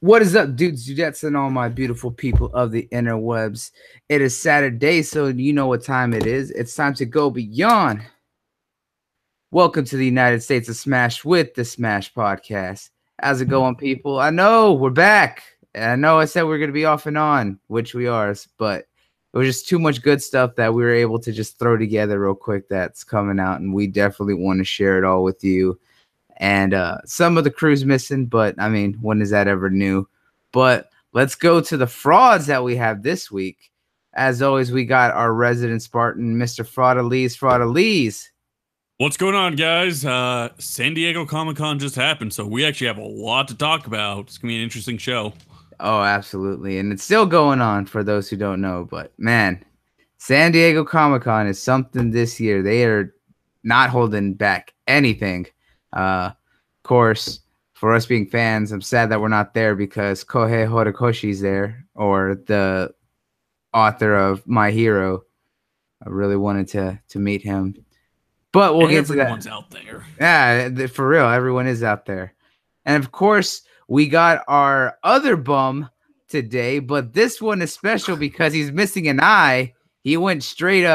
What is up, dudes, dudettes, and all my beautiful people of the interwebs? It is Saturday, so you know what time it is. It's time to go beyond. Welcome to the United States of Smash with the Smash Podcast. How's it going, people? I know we're back. And I know I said we're going to be off and on, which we are, but it was just too much good stuff that we were able to just throw together real quick that's coming out, and we definitely want to share it all with you. And some of the crew's missing, but I mean, when is that ever new? But let's go to the frauds that we have this week. As always, we got our resident Spartan, Mr. Fraudalese. What's going on, guys? San Diego Comic-Con just happened, so we actually have a lot to talk about. It's going to be an interesting show. Oh, absolutely. And it's still going on for those who don't know. But, man, San Diego Comic-Con is something this year. They are not holding back anything. Of course, for us being fans, I'm sad that we're not there because Kohei Horikoshi's there, or the author of My Hero. I really wanted to meet him. But we'll get to that. Everyone's out there. Yeah, for real. Everyone is out there. And of course, we got our other bum today, but this one is special because he's missing an eye. He went straight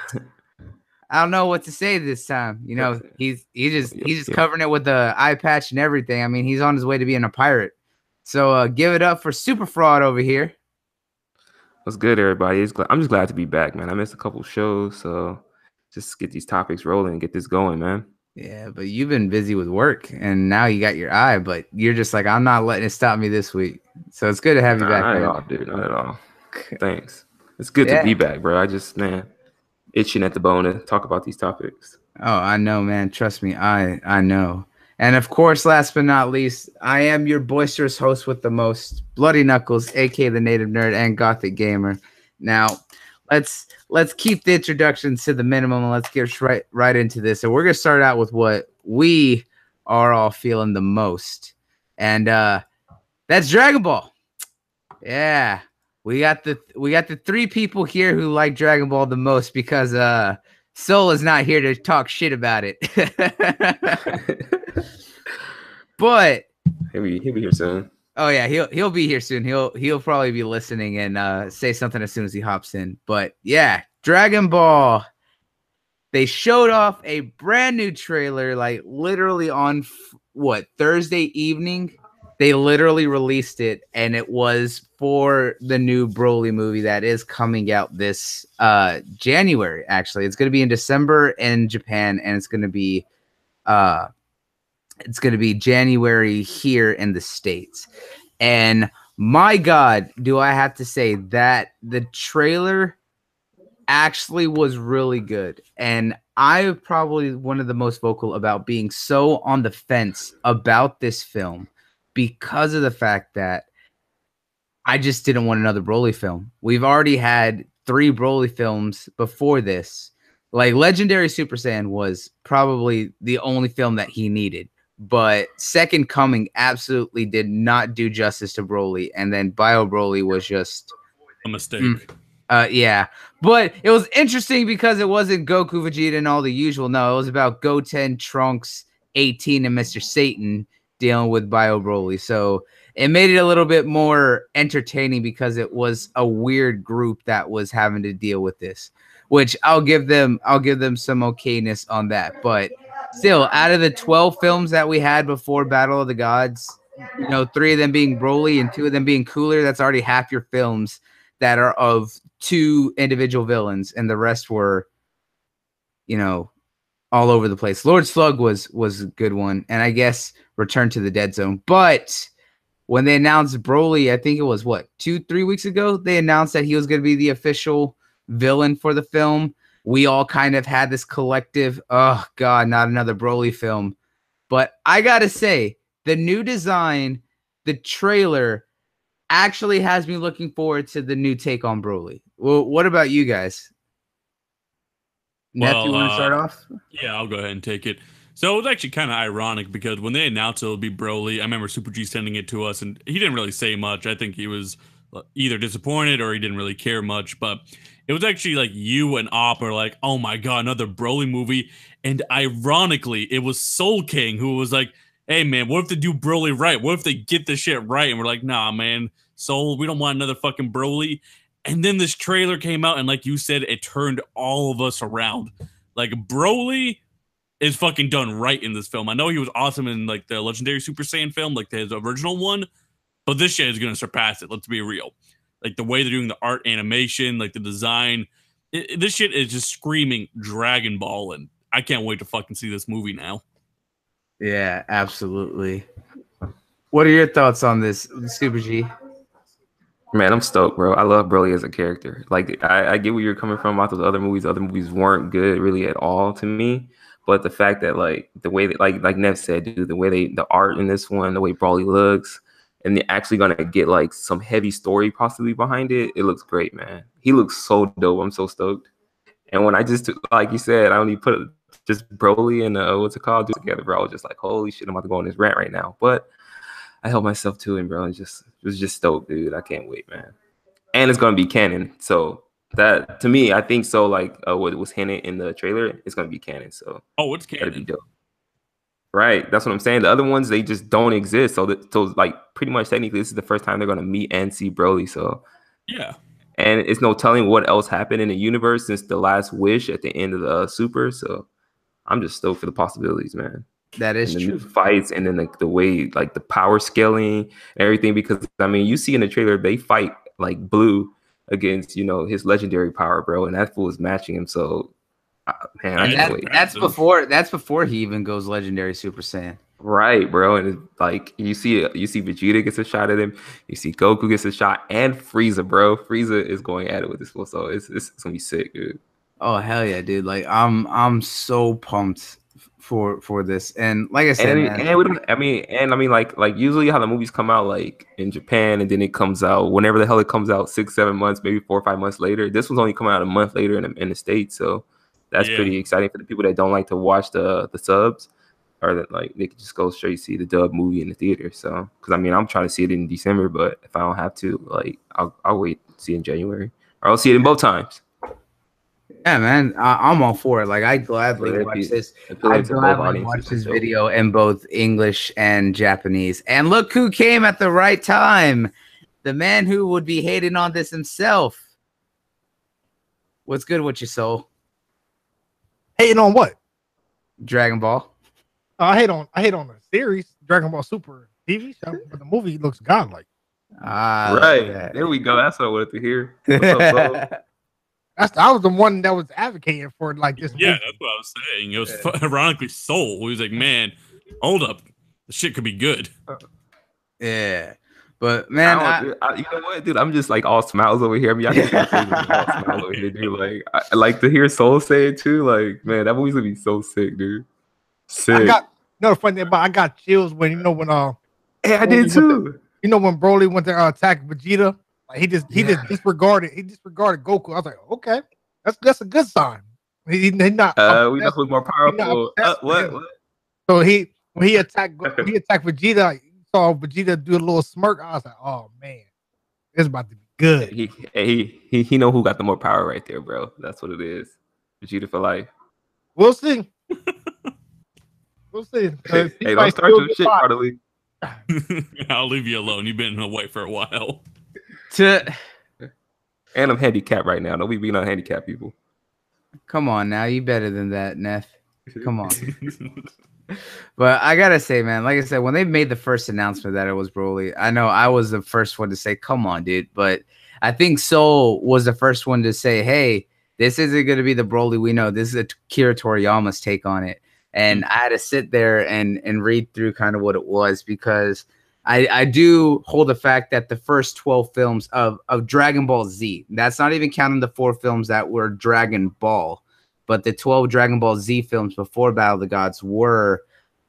I don't know what to say this time. You know, he's just covering it with the eye patch and everything. I mean, he's on his way to being a pirate. So give it up for Super Fraud over here. What's good, everybody? I'm just glad to be back, man. I missed a couple shows, so just get these topics rolling and get this going, man. Yeah, but you've been busy with work, and now you got your eye, but you're just like, I'm not letting it stop me this week. So it's good to have you back. Not at all, dude. Not at all. Thanks. It's good to be back, bro. Man, itching at the bone to talk about these topics. Oh, I know, man. Trust me, I know. And of course, last but not least, I am your boisterous host with the most, Bloody Knuckles, aka the Native Nerd and Gothic Gamer. Now, let's keep the introductions to the minimum and let's get right into this. So we're gonna start out with what we are all feeling the most, and that's Dragon Ball. Yeah. We got the three people here who like Dragon Ball the most because Soul is not here to talk shit about it. But he'll be here soon. Oh yeah, he'll be here soon. He'll probably be listening and say something as soon as he hops in. But yeah, Dragon Ball. They showed off a brand new trailer, like literally on Thursday evening. They literally released it, and it was for the new Broly movie that is coming out this January. Actually, it's going to be in December in Japan, and it's going to be January here in the States. And my God, do I have to say that the trailer actually was really good. And I'm probably one of the most vocal about being so on the fence about this film, because of the fact that I just didn't want another Broly film. We've already had 3 Broly films before this. Like, Legendary Super Saiyan was probably the only film that he needed. But Second Coming absolutely did not do justice to Broly. And then Bio Broly was just a mistake. Yeah. But it was interesting because it wasn't Goku, Vegeta, and all the usual. No, it was about Goten, Trunks, 18, and Mr. Satan dealing with Bio Broly. So it made it a little bit more entertaining because it was a weird group that was having to deal with this, which I'll give them some okayness on that. But still, out of the 12 films that we had before Battle of the Gods, 3 of them being Broly and 2 of them being Cooler, that's already half your films that are of 2 individual villains, and the rest were, all over the place. Lord Slug was a good one, and I guess Return to the Dead Zone. But when they announced Broly, I think it was 2-3 weeks ago, they announced that he was going to be the official villain for the film. We all kind of had this collective, oh God, not another Broly film. But I gotta say, the new design, the trailer, actually has me looking forward to the new take on Broly. Well, what about you guys? Neth, you want to start off? Yeah, I'll go ahead and take it. So it was actually kind of ironic because when they announced it would be Broly, I remember Super G sending it to us, and he didn't really say much. I think he was either disappointed or he didn't really care much. But it was actually like you and Op are like, oh my God, another Broly movie. And ironically, it was Soul King who was like, hey man, what if they do Broly right? What if they get the shit right? And we're like, nah, man, Soul, we don't want another fucking Broly. And then this trailer came out, and like you said, it turned all of us around. Like Broly is fucking done right in this film. I know he was awesome in like the Legendary Super Saiyan film, like his original one, but this shit is gonna surpass it. Let's be real. Like the way they're doing the art, animation, like the design, this shit is just screaming Dragon Ball, and I can't wait to fucking see this movie now. Yeah, absolutely. What are your thoughts on this, Super G? Man, I'm stoked, bro. I love Broly as a character. Like, I get where you're coming from about those other movies. Other movies weren't good really at all to me. But the fact that like the way that like Nev said, dude, the way the art in this one, the way Broly looks, and they're actually gonna get like some heavy story possibly behind it. It looks great, man. He looks so dope. I'm so stoked. And when I just like you said, I only put just Broly and what's it called together, bro. I was just like, holy shit, I'm about to go on this rant right now. But I held myself to him, bro. It was just stoked, dude. I can't wait, man. And it's gonna be canon, so that to me, I think so. Like what was hinted in the trailer, it's gonna be canon. So it's canon. That'd be dope. Right, that's what I'm saying. The other ones they just don't exist. So like pretty much technically, this is the first time they're gonna meet and see Broly. So yeah, and it's no telling what else happened in the universe since the last wish at the end of the Super. So I'm just stoked for the possibilities, man. That is and the true. New fights and then like the way like the power scaling and everything, because I mean you see in the trailer they fight like Blue against his legendary power, bro, and that fool is matching him. So man, I can't wait. That's before he even goes legendary Super Saiyan. Right, bro, and it's like you see Vegeta gets a shot at him, you see Goku gets a shot, and Frieza, bro. Frieza is going at it with this fool, so it's gonna be sick, dude. Oh hell yeah, dude! Like I'm so pumped for this, and like I said, like usually how the movies come out like in Japan, and then it comes out whenever the hell it comes out, 6-7 months, maybe 4 or 5 months later. This one's only coming out a month later in the States, so that's pretty exciting for the people that don't like to watch the subs, or that like they can just go straight see the dub movie in the theater. So because I mean I'm trying to see it in December, but if I don't have to, like I'll wait to see it in January, or I'll see it in both times. Yeah, man, I'm all for it. Like, I gladly watch this. I gladly watch this video in both English and Japanese. And look who came at the right time. The man who would be hating on this himself. What's good with you, Soul? Hating on what? Dragon Ball. I hate on the series, Dragon Ball Super TV show, but the movie looks godlike. Right. There we go. That's what I wanted to hear. What's up, Soul? I was the one that was advocating for it like this. Yeah, that's what I was saying. It was ironically Soul. He was like, man, hold up. The shit could be good. Yeah. But man, you know what, dude? I'm just like all smiles over here. I mean, I can all smiles over here, dude. Like, I like to hear Soul say it too. Like, man, that movie's gonna be so sick, dude. Sick. The funny thing about I got chills when Hey, I did too. When Broly went to attack Vegeta. Like he just disregarded Goku. I was like, okay, that's a good sign. He not. We know who's more powerful. What? So when he attacked Vegeta, like, saw Vegeta do a little smirk. I was like, oh man, it's about to be good. He know who got the more power right there, bro. That's what it is. Vegeta for life. We'll see. We'll see. Hey, don't start your shit, Carly. I'll leave you alone. You've been away for a while. And I'm handicapped right now. Don't be being on handicapped people. Come on now, you better than that, Neff. Come on. But I gotta say, man, like I said, when they made the first announcement that it was Broly, I know I was the first one to say, come on, dude. But I think Soul was the first one to say, hey, this isn't gonna be the Broly we know. This is Akira Toriyama's take on it. And I had to sit there and read through kind of what it was, because I do hold the fact that the first 12 films of Dragon Ball Z, that's not even counting the 4 films that were Dragon Ball, but the 12 Dragon Ball Z films before Battle of the Gods were,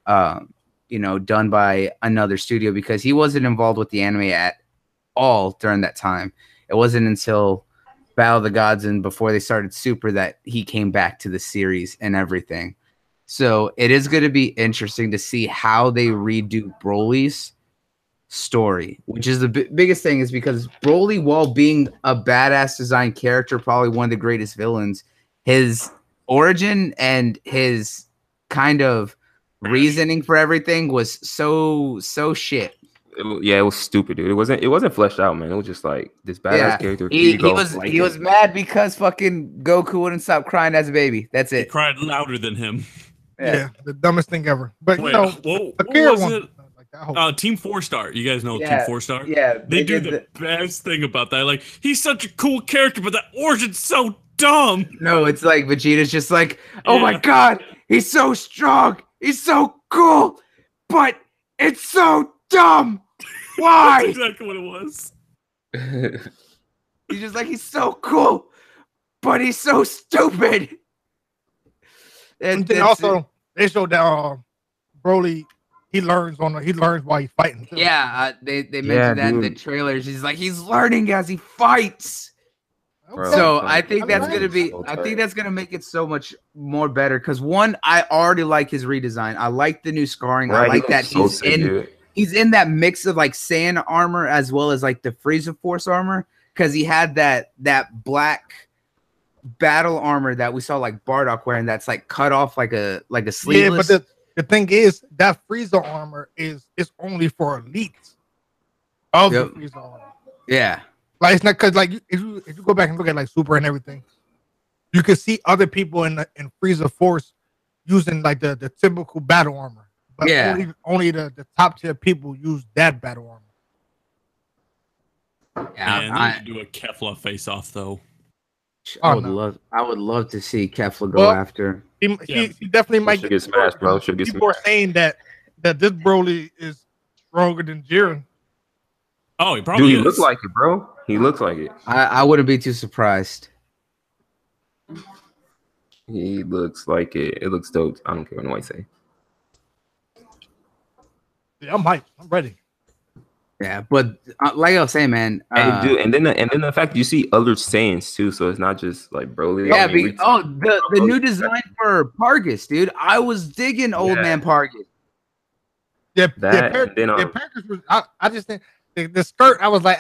done by another studio, because he wasn't involved with the anime at all during that time. It wasn't until Battle of the Gods and before they started Super that he came back to the series and everything. So it is going to be interesting to see how they redo Broly's story, which is the biggest thing, is because Broly, while being a badass design character, probably one of the greatest villains, his origin and his kind of reasoning for everything was so shit. It was stupid, dude. It wasn't fleshed out, man. It was just like this badass character. He was mad because fucking Goku wouldn't stop crying as a baby. That's He it. cried louder than him. Yeah, the dumbest thing ever. But Wait, you know, what Akira was one, it? like that whole Team 4-Star. You guys know Yeah, Team 4-Star? Yeah, They do the best thing about that. Like, he's such a cool character, but that origin's so dumb. No, it's like Vegeta's just like, oh Yeah. my god, he's so strong, he's so cool, but it's so dumb. Why? That's exactly what it was. He's just like, he's so cool, but he's so stupid. And then also they showed that Broly he learns while he's fighting. Too. Yeah, they mentioned that in the trailers. He's like, he's learning as he fights. Bro, So I think that's like gonna it. be. I think that's gonna make it so much more better. Because one, I already like his redesign. I like the new scarring. I like that he's in that mix of like Saiyan armor as well as like the Frieza Force armor. Because he had that black battle armor that we saw like Bardock wearing. That's like cut off like a sleeveless. Yeah, but the thing is that Frieza armor is only for elites of the Frieza armor. Yeah. Like it's not because like if you go back and look at like Super and everything, you can see other people in Frieza Force using like the typical battle armor, but only the top tier people use that battle armor. Yeah, Man, I do a Kefla face off though. I would love to see Kefla go after. He definitely might get smashed, bro. People are saying that this Broly is stronger than Jiren. Oh, he probably He looks like it, bro. He looks like it. I wouldn't be too surprised. He looks like it. It looks dope. I don't care what nobody say. Yeah, I'm hyped. I'm ready. Yeah, but like I was saying, man. Hey, dude, and then the fact you see other Saiyans too, so it's not just like Broly. Yeah, the new design for Pargus, dude. I was digging Old Man Pargus. Yeah, Pargus was. I just think the skirt. I was like,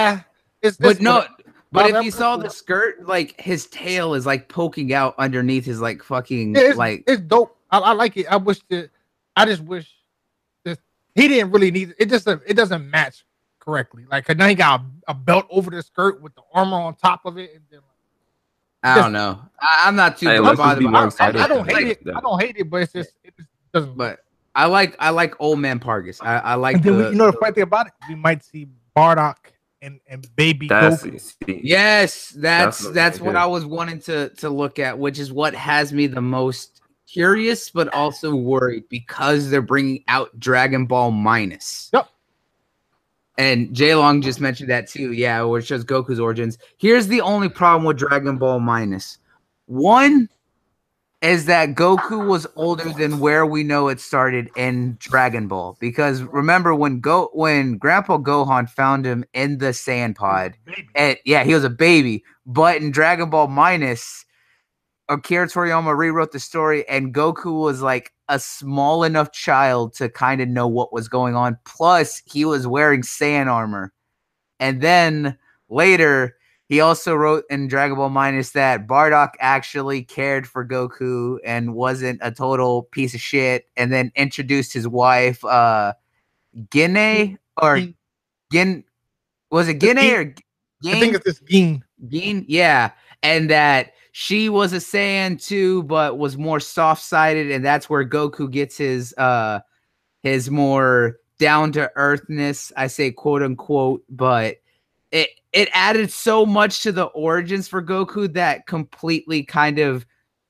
But if you saw the skirt, like his tail is like poking out underneath his like fucking it's dope. I like it. I just wish that he didn't really need it. It doesn't match correctly. Like now he got a belt over the skirt with the armor on top of it. And then, I don't know. I'm not too bothered. I don't hate it. I don't hate it, but it just doesn't. But I like Old Man Pargus. I like the funny thing about it, we might see Bardock and baby Goku. Yes, that's what I was wanting to look at, which is what has me the most curious, but also worried because they're bringing out Dragon Ball Minus. Yep. And Jaylong just mentioned that too. Yeah, where it shows Goku's origins. Here's the only problem with Dragon Ball Minus. One is that Goku was older than where we know it started in Dragon Ball. Because remember when Grandpa Gohan found him in the Saiyan pod, and he was a baby. But in Dragon Ball Minus, Akira Toriyama rewrote the story, and Goku was like a small enough child to kind of know what was going on. Plus, he was wearing Saiyan armor. And then later, he also wrote in Dragon Ball Minus that Bardock actually cared for Goku and wasn't a total piece of shit, and then introduced his wife, Gine, or Gin. Was it Gine or Gin? I think it's this Gin. Gin, yeah. And that she was a Saiyan too, but was more soft-sided, and that's where Goku gets his more down-to-earthness, I say quote unquote, but it added so much to the origins for Goku that completely kind of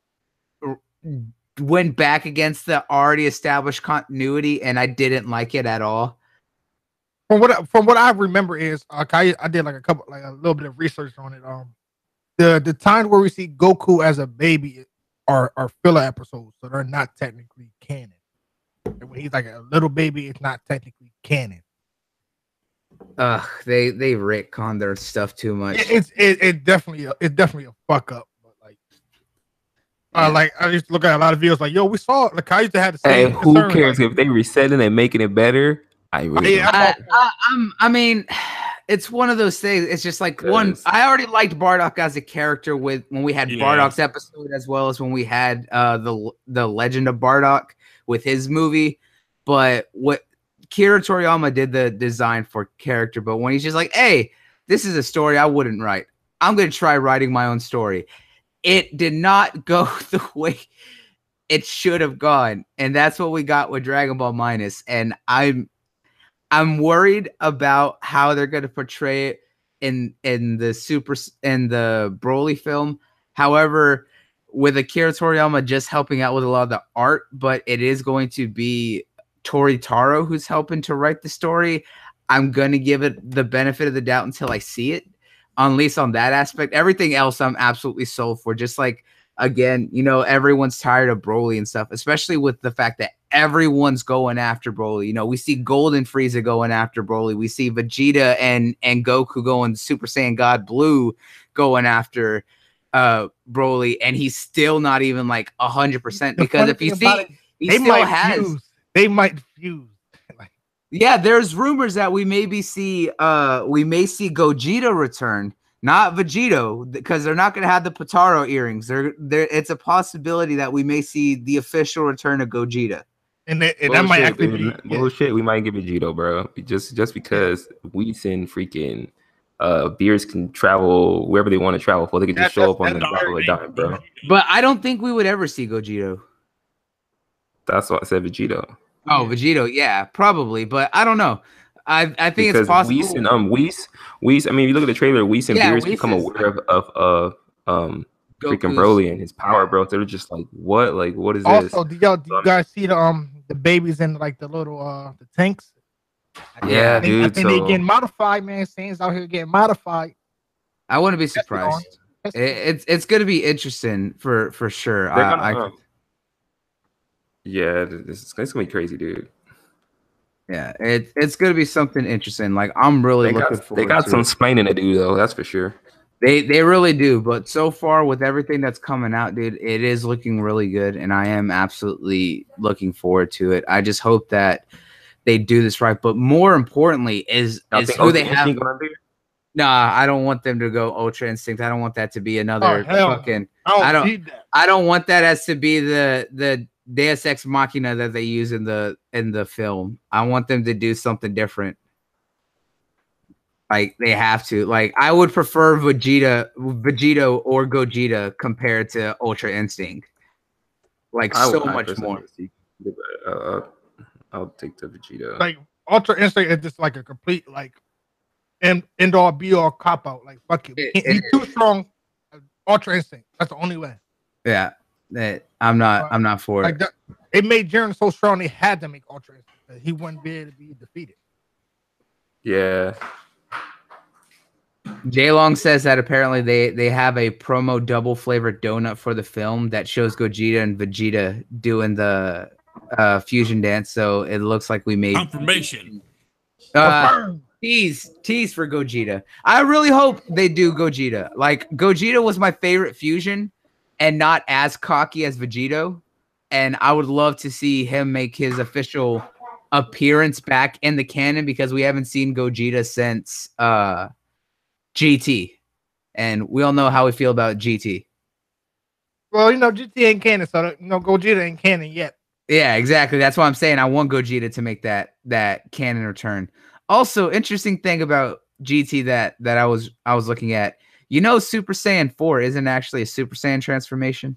went back against the already established continuity, and I didn't like it at all. From what I remember is I did like a little bit of research on it. The times where we see Goku as a baby are filler episodes, so they're not technically canon. And when he's like a little baby, it's not technically canon. They retcon their stuff too much. It's definitely a fuck up. But like I used to look at a lot of videos like, yo, we saw like I used to have the same. Hey, who cares if they resetting and making it better? I mean, it's one of those things. It's just like one. I already liked Bardock as a character when we had Bardock's episode, as well as when we had the Legend of Bardock with his movie. But what Akira Toriyama did the design for character, but when he's just like, hey, this is a story I wouldn't write. I'm going to try writing my own story. It did not go the way it should have gone. And that's what we got with Dragon Ball Minus. And I'm worried about how they're going to portray it in the Broly film. However, with Akira Toriyama just helping out with a lot of the art, but it is going to be Tori Taro who's helping to write the story. I'm going to give it the benefit of the doubt until I see it, at least on that aspect. Everything else I'm absolutely sold for. Just like, again, you know, everyone's tired of Broly and stuff, especially with the fact that everyone's going after Broly. You know, we see Golden Frieza going after Broly. We see Vegeta and Goku going Super Saiyan God Blue going after Broly, and he's still not even like 100%, because if you see, they might fuse. Yeah, there's rumors that we may see Gogeta return, not Vegito, because they're not going to have the Potaro earrings. It's a possibility that we may see the official return of Gogeta. And that might actually be bullshit. We might get Vegito, bro. Just because Whis and freaking Beers can travel wherever they want to travel for. They can just show up on the drop of a dime, bro. But I don't think we would ever see Gogeta. That's why I said Vegito. Oh, Vegito, yeah, probably, but I don't know. I think because it's possible. Whis. I mean, if you look at the trailer, Whis and Beers become aware of freaking Broly and his power, bro. They're just like, what? Like, what is this? Also, do you guys see the babies in like the little the tanks? Yeah, dude. I think they getting modified, man. Saiyans out here getting modified. I wouldn't be surprised. It's gonna be interesting for sure. Yeah, it's gonna be crazy, dude. Yeah, it's gonna be something interesting. Like, I'm really looking forward to it. They got some explaining to do, though. That's for sure. They really do. But so far, with everything that's coming out, dude, it is looking really good, and I am absolutely looking forward to it. I just hope that they do this right. But more importantly, is who they have. Nah, I don't want them to go Ultra Instinct. I don't want that to be another fucking. I don't want that as to be the Deus Ex Machina that they use in the film. I want them to do something different. Like, they have to. Like, I would prefer Vegito or Gogeta compared to Ultra Instinct. Like, so much more. I'll take the Vegeta. Like, Ultra Instinct is just like a complete like end all be all cop out. Like, fuck it. He's too strong. Ultra Instinct. That's the only way. Yeah. I'm not for it. It made Jiren so strong they had to make Ultra Instinct, that he wouldn't be able to be defeated. Yeah. Jaylong says that apparently they have a promo double flavored donut for the film that shows Gogeta and Vegeta doing the fusion dance. So it looks like we made confirmation. Tease for Gogeta. I really hope they do Gogeta. Like, Gogeta was my favorite fusion, and not as cocky as Vegito. And I would love to see him make his official appearance back in the canon, because we haven't seen Gogeta since GT. And we all know how we feel about GT. Well, GT ain't canon, so Gogeta ain't canon yet. Yeah, exactly. That's why I'm saying I want Gogeta to make that canon return. Also, interesting thing about GT that I was looking at. Super Saiyan 4 isn't actually a Super Saiyan transformation.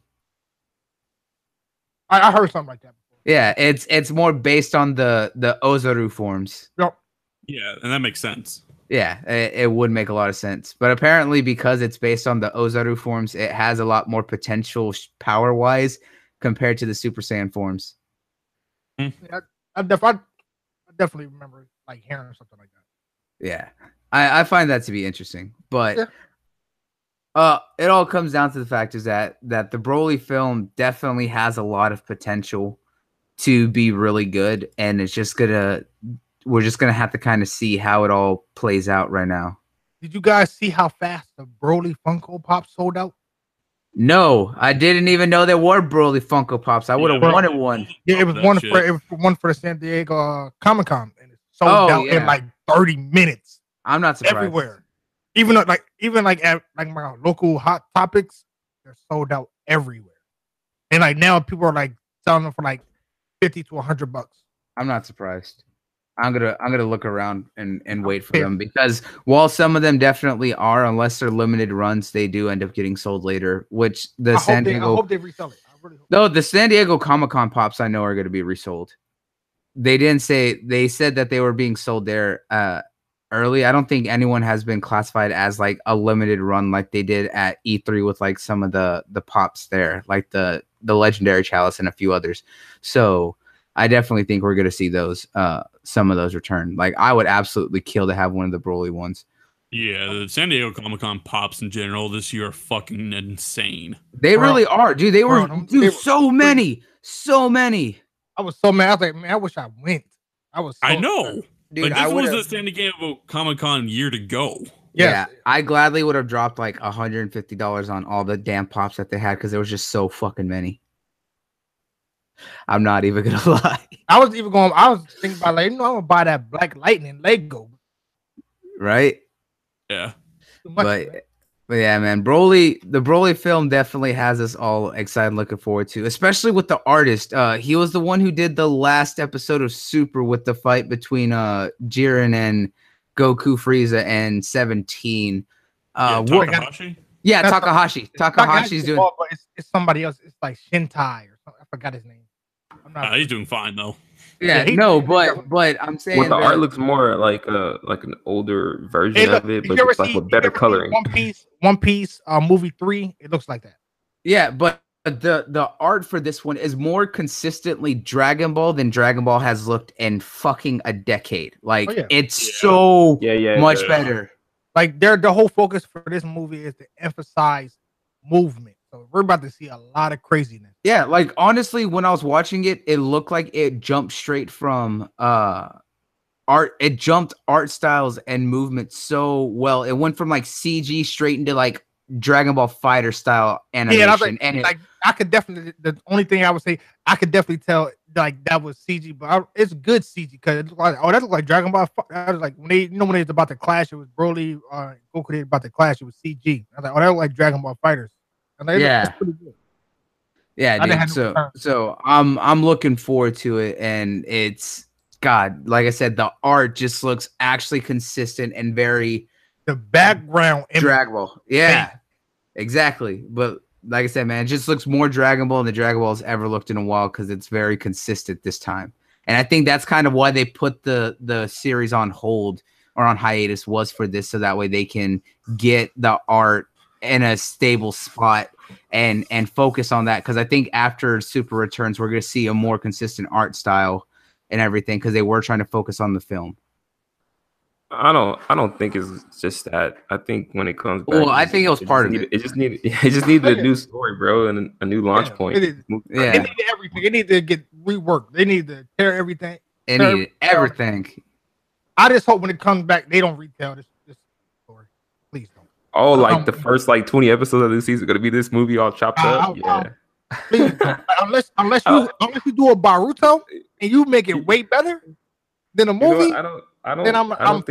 I heard something like that before. Yeah, it's more based on the Ozaru forms. Yep. Yeah, and that makes sense. Yeah, it would make a lot of sense. But apparently, because it's based on the Ozaru forms, it has a lot more potential power-wise compared to the Super Saiyan forms. Yeah, I definitely remember like hearing something like that. Yeah, I find that to be interesting. But it all comes down to the fact is that the Broly film definitely has a lot of potential to be really good, and we're just gonna have to kind of see how it all plays out right now. Did you guys see how fast the Broly Funko Pop sold out? No, I didn't even know there were Broly Funko Pops. I would have wanted one. Yeah, it was one for the San Diego Comic-Con, and it sold out in like 30 minutes. I'm not surprised. everywhere. Even at my local Hot Topics, they're sold out everywhere. And like now, people are like selling them for like $50 to $100. I'm not surprised. I'm gonna look around and wait for them, because while some of them definitely are, unless they're limited runs, they do end up getting sold later. Which I hope they resell it. I really hope. No, the San Diego Comic-Con pops I know are going to be resold. They didn't say. They said that they were being sold there early. I don't think anyone has been classified as like a limited run like they did at E3 with like some of the pops there, like the Legendary Chalice and a few others. So I definitely think we're going to see those some of those return. Like I would absolutely kill to have one of the Broly ones. Yeah, the San Diego Comic-Con pops in general this year are fucking insane. They really are, dude. They were so many. I was so mad. I was like, man, I wish I went. I know. Dude, like, this was the San Diego Comic-Con year to go. Yeah, I gladly would have dropped like $150 on all the damn pops that they had because there was just so fucking many. I'm not even gonna lie. I was thinking about like, I'm gonna buy that Black Lightning Lego. Right? Yeah. But yeah, man, the Broly film definitely has us all excited and looking forward to, especially with the artist. He was the one who did the last episode of Super with the fight between Jiren and Goku, Frieza, and 17. Takahashi? Yeah, Takahashi. Takahashi's doing. But it's somebody else. It's like Shintai or something. I forgot his name. He's doing fine though. Yeah, but I'm saying the art looks more like an older version of it, but it's like with better coloring. One Piece movie 3, it looks like that. Yeah, but the art for this one is more consistently Dragon Ball than Dragon Ball has looked in fucking a decade. Like it's so much better. Like the whole focus for this movie is to emphasize movement. So we're about to see a lot of craziness. Yeah, like honestly, when I was watching it, it looked like it jumped straight from art. It jumped art styles and movement so well. It went from like CG straight into like Dragon Ball Fighter style animation. Yeah, I could definitely. The only thing I would say, I could definitely tell like that was CG, but it's good CG because it looked like that looked like Dragon Ball. I was like when they when they was about to clash, it was Broly, Goku. They about to clash, it was CG. I was like, that looked like Dragon Ball Fighters. Like, yeah, pretty good. Yeah, dude. So I'm looking forward to it, and it's God. Like I said, the art just looks actually consistent and very the background Dragon Ball. Yeah, exactly. But like I said, man, it just looks more Dragon Ball than Dragon Ball has ever looked in a while because it's very consistent this time. And I think that's kind of why they put the series on hold or on hiatus was for this, so that way they can get the art in a stable spot and focus on that, because I think after Super returns we're going to see a more consistent art style and everything, because they were trying to focus on the film. I don't think it's just that. I think when it comes back, well, I think it was part of it. It just needed a new story, bro, and a new launch point. They needed everything. They need to get reworked. They need to tear everything. They needed everything. I just hope when it comes back they don't retell this story. Please don't. Oh, like the first 20 episodes of the season are gonna be this movie all chopped up. Yeah. Please don't. Unless you do a Boruto and you make it way better than a movie. I don't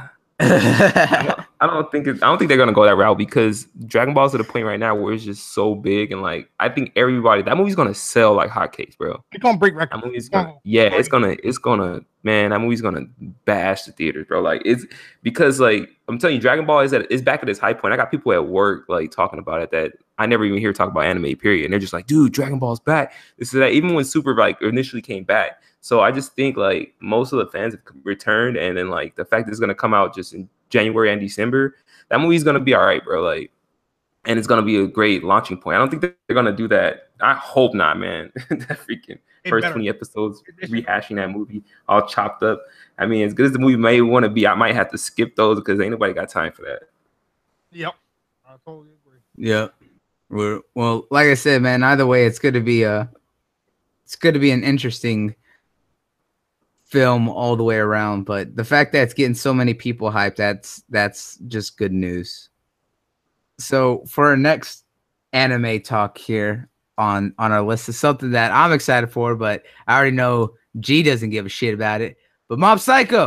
think they're gonna go that route, because Dragon Ball's to the point right now where it's just so big, and like I think that movie's gonna sell like hotcakes, bro. It's gonna break records. That movie's gonna man, that movie's gonna bash the theaters, bro. Like it's because like I'm telling you, Dragon Ball is back at its high point. I got people at work like talking about it that I never even hear talk about anime, period. And they're just like, dude, Dragon Ball's back. This is that. Even when Super like initially came back. So I just think like most of the fans have returned, and then like the fact that it's gonna come out just in January and December, that movie's gonna be all right, bro. Like, and it's gonna be a great launching point. I don't think they're gonna do that. I hope not, man. That freaking first 20 episodes rehashing that movie all chopped up. I mean, as good as the movie may want to be, I might have to skip those because ain't nobody got time for that. Yep, I totally agree. Yep. Well, like I said, man, either way, it's going to be an interesting film all the way around. But the fact that it's getting so many people hyped, that's just good news. So for our next anime talk here on our list is something that I'm excited for, but I already know G doesn't give a shit about it. But Mob Psycho,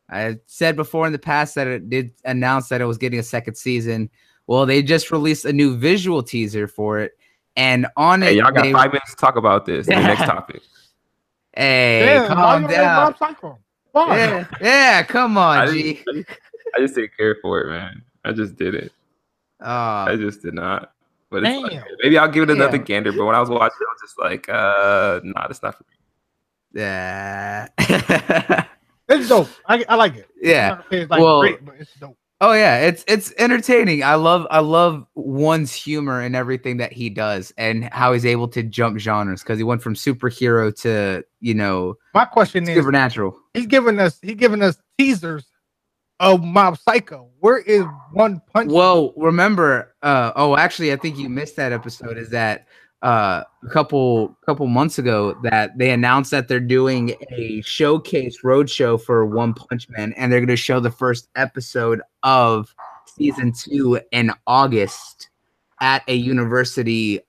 I said before in the past that it did announce that it was getting a second season. Well, they just released a new visual teaser for it, and on it, Hey, y'all got they, 5 minutes to talk about this. The next topic. Hey, Yeah, why calm you don't like down. Mob Psycho? Why? Yeah, come on, G. I just didn't care for it, man. I just didn't. I just did not. But it's like, maybe I'll give it another gander. But when I was watching, I was just like, nah, that's not for me. Yeah. It's dope. I like it. Yeah. It's like great, but it's dope. Oh yeah, it's entertaining. I love One's humor and everything that he does and how he's able to jump genres because he went from superhero to, you know, my question supernatural. He's giving us teasers of Mob Psycho. Where is One Punch? Well, remember, actually, I think you missed that episode. Is that a couple months ago that they announced that they're doing a showcase roadshow for One Punch Man, and they're going to show the first episode of season 2 in August at a university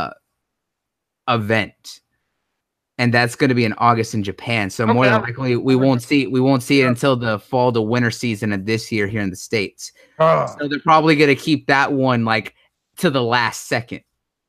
event. And that's going to be in August in Japan. So more than likely, we won't see it until the fall to winter season of this year here in the States. So they're probably going to keep that one like to the last second.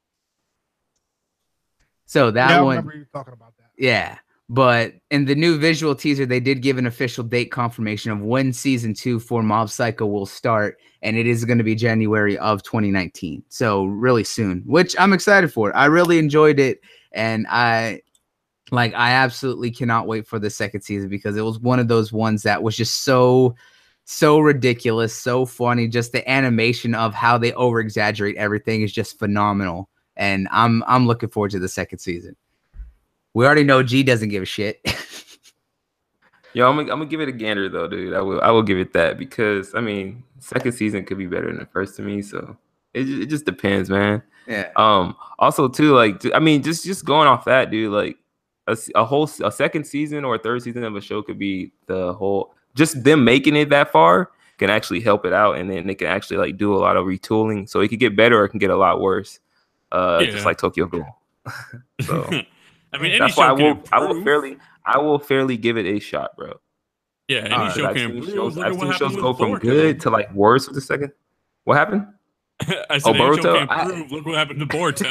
So that I one, remember you talking about that. Yeah. But in the new visual teaser, they did give an official date confirmation of when season 2 for Mob Psycho will start, and it is going to be January of 2019. So really soon, which I'm excited for. I really enjoyed it, and I absolutely cannot wait for the second season because it was one of those ones that was just so ridiculous, so funny. Just the animation of how they over exaggerate everything is just phenomenal, and I'm looking forward to the second season. We already know G doesn't give a shit. Yo, I'm gonna give it a gander though, dude. I will give it that because I mean, second season could be better than the first to me. So it just depends, man. Yeah. Also too, like I mean, just going off that, dude. Like a second season or a third season of a show could be the whole. Just them making it that far can actually help it out, and then they can actually like do a lot of retooling, so it could get better or it can get a lot worse. Just like Tokyo Ghoul. So. I mean, that's why I will fairly give it a shot, bro. Yeah, any show can improve. I've seen shows go from good to like worse with the second. What happened? I said any show can improve. Look what happened to Boruto.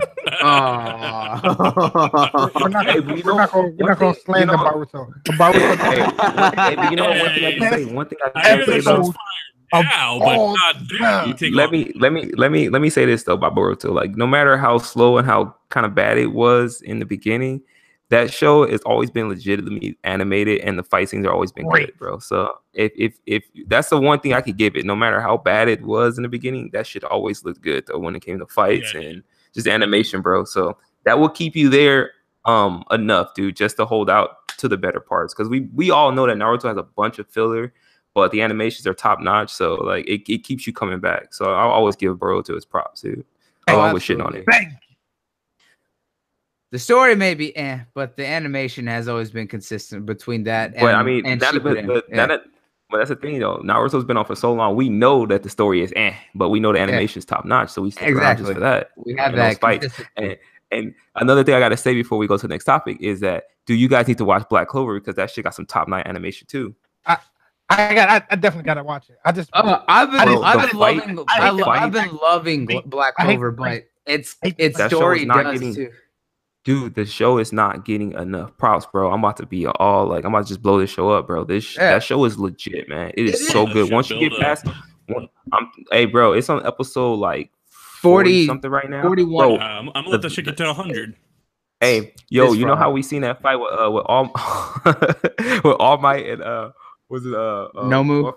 We're not going to slander Boruto. Hey, you know one thing I can say. One thing I can say about. Now, but not let me say this though about Boruto. Like, no matter how slow and how kind of bad it was in the beginning, that show has always been legitimately animated, and the fight scenes are always been great, bro. So if that's the one thing I could give it, no matter how bad it was in the beginning, that shit always looked good though when it came to fights and just animation, bro. So that will keep you there enough, dude, just to hold out to the better parts, because we all know that Naruto has a bunch of filler. But the animations are top notch, so like it keeps you coming back. So I'll always give Boruto his props, dude. Along with shitting on it. The story may be but the animation has always been consistent between that. But I mean, but that's the thing though. Naruto's been on for so long. We know that the story is but we know the animation is top notch. So we stick around just for that. We have that fight. And another thing I gotta say before we go to the next topic is that do you guys need to watch Black Clover, because that shit got some top 9 animation too. I definitely gotta watch it. I've been loving Black Clover, but its story does too. Dude, the show is not getting enough props, bro. I'm about to be I'm about to just blow this show up, bro. That show is legit, man. It is so good. Once you get past, hey, bro, it's on episode like 40 something right now. 41. Bro, I'm gonna let that shit get to 100. Hey, yo, you know how we seen that fight with All with All Might and was it Nomu?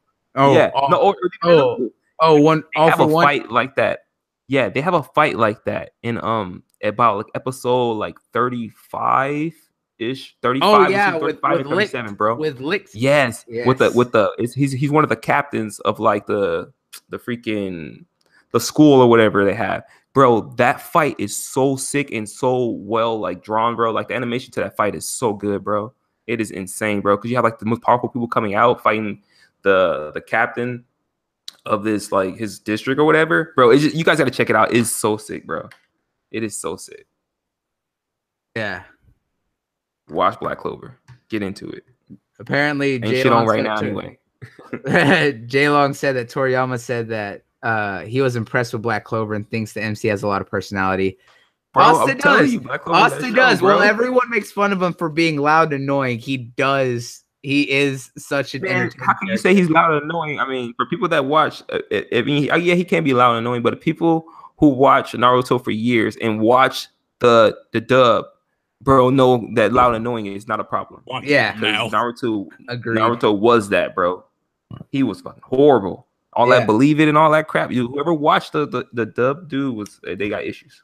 Fight like that. Yeah, they have a fight like that in about like episode like 35 ish, 35 with 37, bro. With Licks. Yes. With the he's one of the captains of like the freaking the school or whatever they have. Bro, that fight is so sick and so well like drawn, bro. Like the animation to that fight is so good, bro. It is insane, bro, because you have like the most powerful people coming out fighting the captain of this like his district or whatever, bro. It's just, you guys got to check it out. It's so sick, bro. It is so sick. Yeah. Watch Black Clover. Get into it. Apparently, Ain't shit on right now anyway. J Long said that Toriyama said that he was impressed with Black Clover and thinks the MC has a lot of personality. Bro, Austin does. Austin does. Well, everyone makes fun of him for being loud and annoying. He does. He is such an entertaining how can you say he's loud and annoying? I mean, for people that watch, I mean, yeah, he can be loud and annoying, but people who watch Naruto for years and watch the dub, bro, know that loud and annoying is not a problem. Yeah, Naruto was that, bro. He was fucking horrible. All that believe it and all that crap. Whoever watched the dub dude they got issues.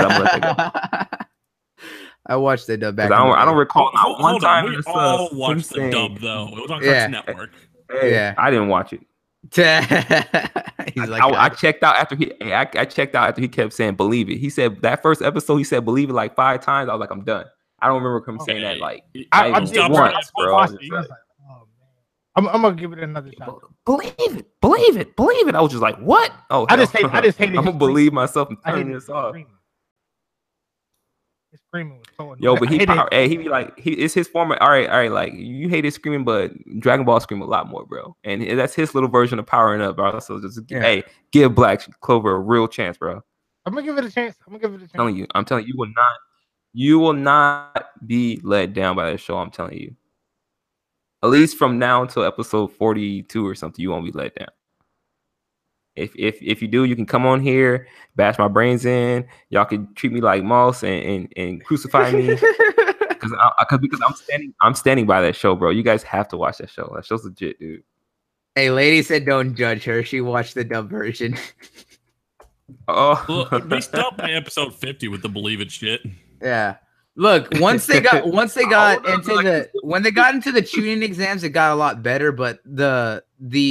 I watched the dub back. I don't recall. Hold on. We all watched the dub though. It was on Cartoon Network. Yeah, I didn't watch it. He's like, I checked out after he. I checked out after he kept saying "believe it." He said that first episode. He said "believe it" like 5 times. I was like, I'm done. I don't remember him saying that like I did once, bro. I'm gonna give it another shot. Believe it. I was just like, what? Oh, I just hate it. I'm gonna believe myself and turn this off. His screaming was so annoying. Yo, but he be like, it's his former. All right, like you hate his screaming, but Dragon Ball scream a lot more, bro. And that's his little version of powering up, bro. So just give Black Clover a real chance, bro. I'm gonna give it a chance. I'm telling you, you will not be let down by that show. I'm telling you. At least from now until episode 42 or something, you won't be let down. If you do, you can come on here, bash my brains in. Y'all can treat me like moss and crucify me because I'm standing by that show, bro. You guys have to watch that show. That show's legit, dude. Hey, lady said don't judge her. She watched the dub version. Well, they stopped by episode 50 with the believe it shit. Yeah. Look, when they got into the tuning exams, it got a lot better. But the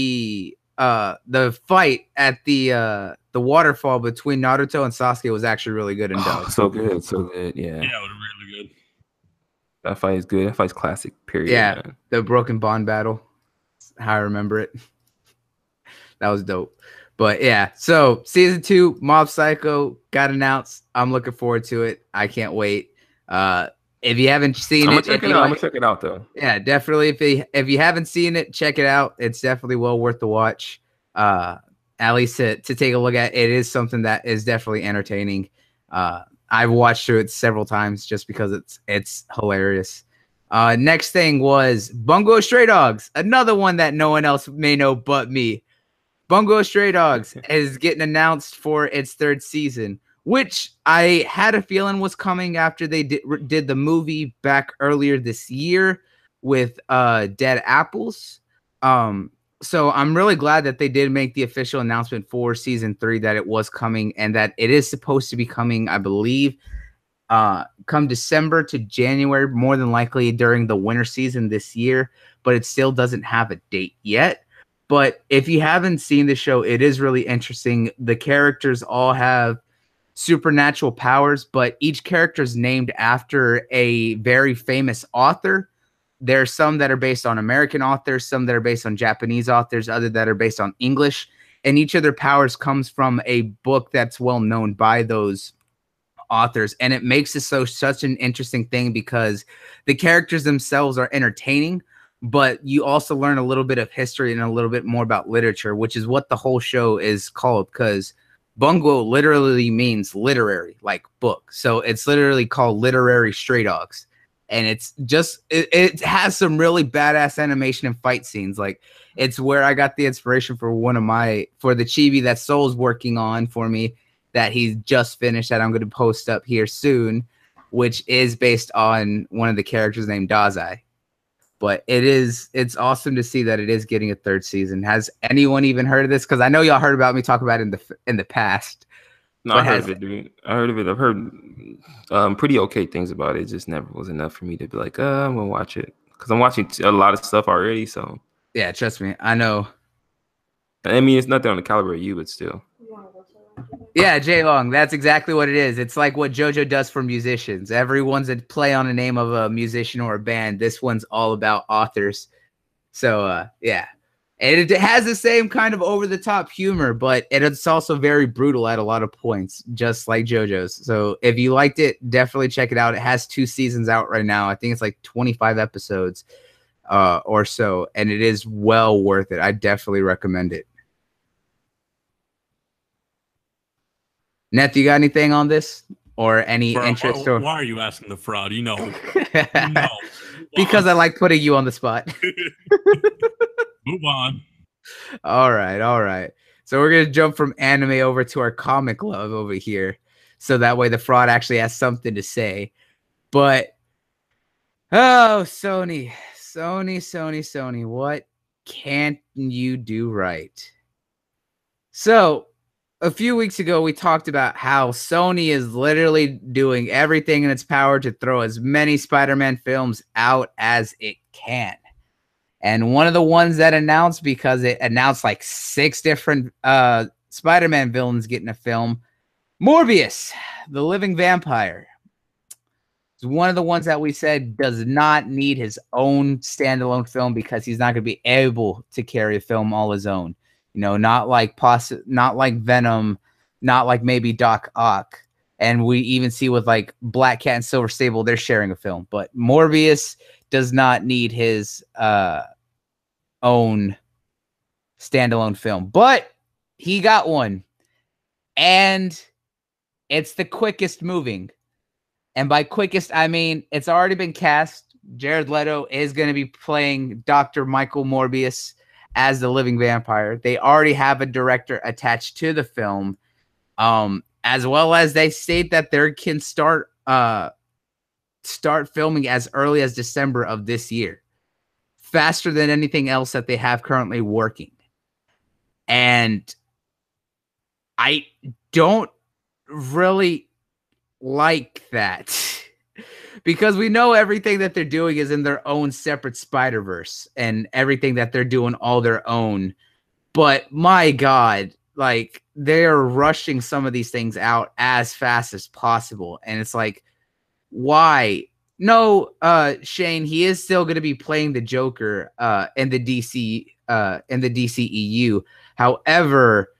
fight at the waterfall between Naruto and Sasuke was actually really good and done. So good, yeah. Yeah, it was really good. That fight is good. That fight's classic. Period. Yeah, man. the Broken Bond battle. How I remember it. That was dope. But yeah, so season 2, Mob Psycho got announced. I'm looking forward to it. I can't wait. If you haven't seen I'm it, gonna check it out though. Yeah, definitely. If you haven't seen it, check it out. It's definitely well worth the watch. At least to take a look at. It is something that is definitely entertaining. I've watched through it several times just because it's hilarious. Next thing was Bungo Stray Dogs, another one that no one else may know but me. Bungo Stray Dogs is getting announced for its 3rd season, which I had a feeling was coming after they did the movie back earlier this year with Dead Apples. So I'm really glad that they did make the official announcement for season 3 that it was coming and that it is supposed to be coming, I believe, come December to January, more than likely during the winter season this year, but it still doesn't have a date yet. But if you haven't seen the show, it is really interesting. The characters all have supernatural powers, but each character is named after a very famous author. There's some that are based on American authors, some that are based on Japanese authors, other that are based on English, and each of their powers comes from a book that's well known by those authors. And it makes it such an interesting thing because the characters themselves are entertaining, but you also learn a little bit of history and a little bit more about literature, which is what the whole show is called, because Bungo literally means literary, like book. So it's literally called Literary Stray Dogs. And it's just, it has some really badass animation and fight scenes. Like, it's where I got the inspiration for for the chibi that Soul's working on for me, that he's just finished, that I'm going to post up here soon, which is based on one of the characters named Dazai. But it's awesome to see that it is getting a 3rd season. Has anyone even heard of this? Because I know y'all heard about me talk about it in the past. No, I heard of it, dude. I heard of it. I've heard pretty okay things about it. It just never was enough for me to be like, I'm gonna watch it, because I'm watching a lot of stuff already. So yeah, trust me, I know. I mean, it's nothing on the caliber of you, but still. Yeah, J Long, that's exactly what it is. It's like what JoJo does for musicians. Everyone's a play on the name of a musician or a band. This one's all about authors. So yeah. And it has the same kind of over-the-top humor, but it's also very brutal at a lot of points, just like JoJo's. So if you liked it, definitely check it out. It has 2 seasons out right now. I think it's like 25 episodes. or so, and it is well worth it. I definitely recommend it. Neth, you got anything on this or any interest? Why are you asking the fraud? You know. Because I like putting you on the spot. Move on. All right. So we're gonna jump from anime over to our comic love over here, so that way the fraud actually has something to say. But Sony, what can't you do right? So a few weeks ago, we talked about how Sony is literally doing everything in its power to throw as many Spider-Man films out as it can. And one of the ones that announced, because it announced like 6 different Spider-Man villains getting a film, Morbius, the living vampire. It's one of the ones that we said does not need his own standalone film because he's not going to be able to carry a film all his own. You know, not like Venom, not like maybe Doc Ock. And we even see with like Black Cat and Silver Sable, they're sharing a film. But Morbius does not need his own standalone film. But he got one. And it's the quickest moving. And by quickest, I mean it's already been cast. Jared Leto is going to be playing Dr. Michael Morbius as the living vampire. They already have a director attached to the film, as well as they state that they can start filming as early as December of this year, faster than anything else that they have currently working. And I don't really like that. Because we know everything that they're doing is in their own separate Spider-Verse and everything that they're doing all their own. But my God, like they're rushing some of these things out as fast as possible. And it's like, why? No, Shane, he is still going to be playing the Joker in the DCEU. However,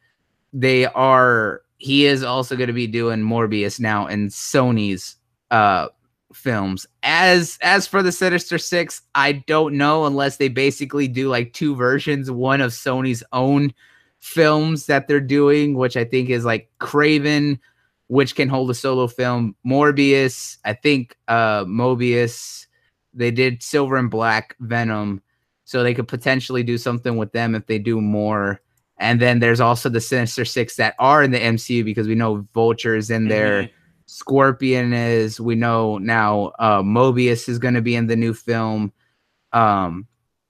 he is also going to be doing Morbius now in Sony's films. As for the Sinister Six, I don't know unless they basically do like 2 versions, one of Sony's own films that they're doing, which I think is like Craven, which can hold a solo film, Morbius, I think Mobius, they did Silver and Black, Venom, so they could potentially do something with them if they do more. And then there's also the Sinister Six that are in the MCU, because we know Vulture is in there. Scorpion is, we know now, Mobius is going to be in the new film, no,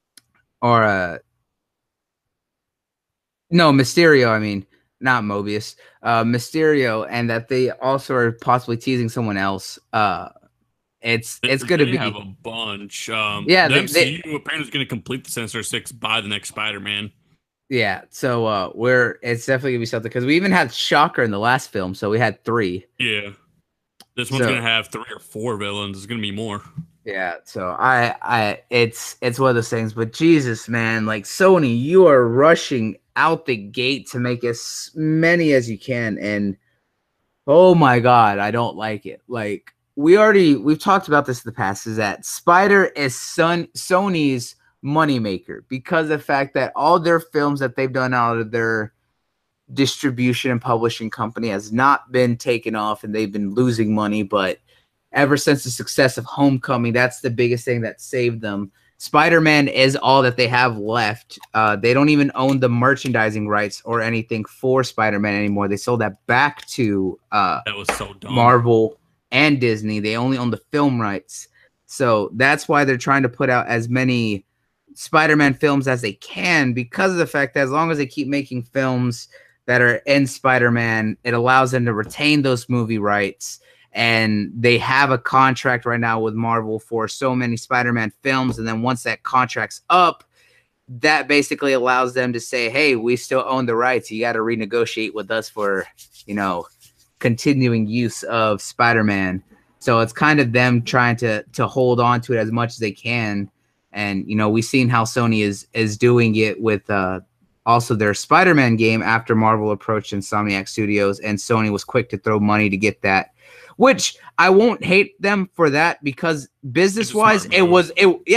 Mysterio, I mean, not Mobius, Mysterio, and that they also are possibly teasing someone else. It's going to be have a bunch. The MCU apparently is going to complete the Sinister Six by the next Spider-Man. Yeah, so it's definitely gonna be something, because we even had Shocker in the last film, so we had 3. Yeah, this one's gonna have 3 or 4 villains. It's gonna be more. Yeah, so it's one of those things. But Jesus, man, like Sony, you are rushing out the gate to make as many as you can, and oh my God, I don't like it. Like we've talked about this in the past, is that Spider is Sony's moneymaker, because of the fact that all their films that they've done out of their distribution and publishing company has not been taken off, and they've been losing money. But ever since the success of Homecoming, that's the biggest thing that saved them. Spider-Man is all that they have left. They don't even own the merchandising rights or anything for Spider-Man anymore. They sold that back to that was so dumb. Marvel and Disney. They only own the film rights. So that's why they're trying to put out as many Spider-Man films as they can, because of the fact that as long as they keep making films that are in Spider-Man, it allows them to retain those movie rights. And they have a contract right now with Marvel for so many Spider-Man films. And then once that contract's up, that basically allows them to say, hey, we still own the rights. You got to renegotiate with us for, continuing use of Spider-Man. So it's kind of them trying to hold on to it as much as they can. And, we've seen how Sony is doing it with also their Spider-Man game after Marvel approached Insomniac Studios, and Sony was quick to throw money to get that. which I won't hate them for that because business wise, it was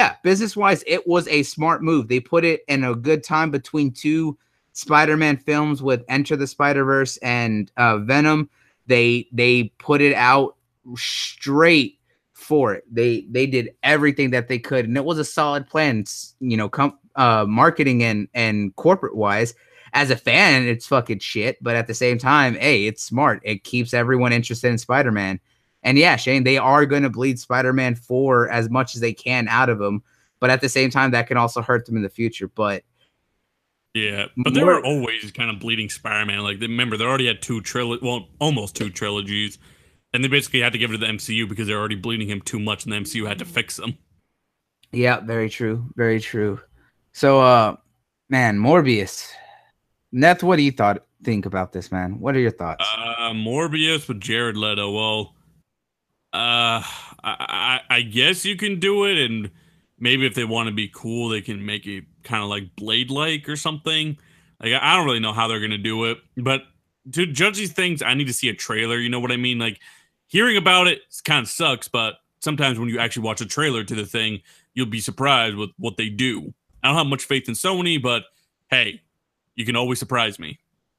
a smart move. They put it in a good time between two Spider-Man films with Enter the Spider-Verse and Venom. They put it out straight for it. They did everything that they could, and it was a solid plan. You know, marketing and corporate wise. As a fan, it's fucking shit, but at the same time, hey, it's smart. It keeps everyone interested in Spider-Man. And yeah, Shane, they are going to bleed Spider-Man 4 as much as they can out of him, but at the same time, that can also hurt them in the future. But yeah, but they were always kind of bleeding Spider-Man. Like, remember, they already had almost two trilogies, and they basically had to give it to the MCU because they're already bleeding him too much, and the MCU had to fix them. Yeah, very true. Very true. So, man, Morbius. Neth, what do you think about this, man? What are your thoughts? Morbius with Jared Leto. Well, I guess you can do it, and maybe if they want to be cool, they can make it kind of like Blade-like or something. Like, I don't really know how they're gonna do it, but to judge these things, I need to see a trailer. You know what I mean? Like, hearing about it kind of sucks, but sometimes when you actually watch a trailer to the thing, you'll be surprised with what they do. I don't have much faith in Sony, but hey. You can always surprise me.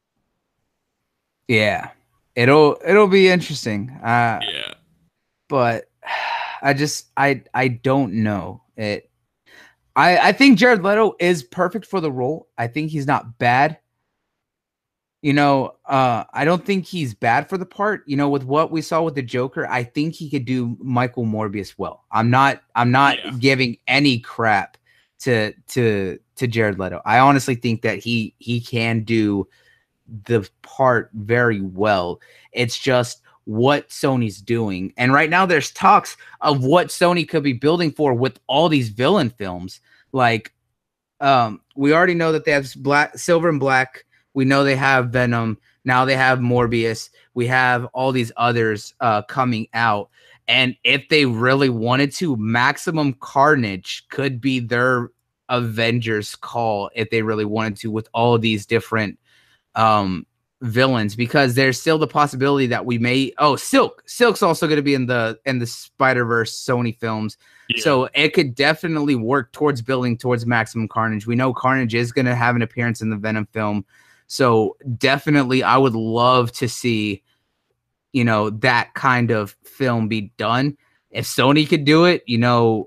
Yeah, it'll be interesting. Yeah, but I don't know it. I think Jared Leto is perfect for the role. I think he's not bad. You know, I don't think he's bad for the part. You know, with what we saw with the Joker, I think he could do Michael Morbius well. I'm not giving any crap to Jared Leto. I honestly think that he can do the part very well. It's just what Sony's doing. And right now there's talks of what Sony could be building for with all these villain films. Like, we already know that they have Silver and Black. We know they have Venom. Now they have Morbius. We have all these others coming out. And if they really wanted to, Maximum Carnage could be their Avengers call if they really wanted to, with all these different villains, because there's still the possibility that we may Silk's also going to be in the Spider-Verse Sony films. Yeah. So it could definitely work towards building towards Maximum Carnage. We know Carnage is going to have an appearance in the Venom film. So definitely I would love to see, you know, that kind of film be done. If Sony could do it, you know,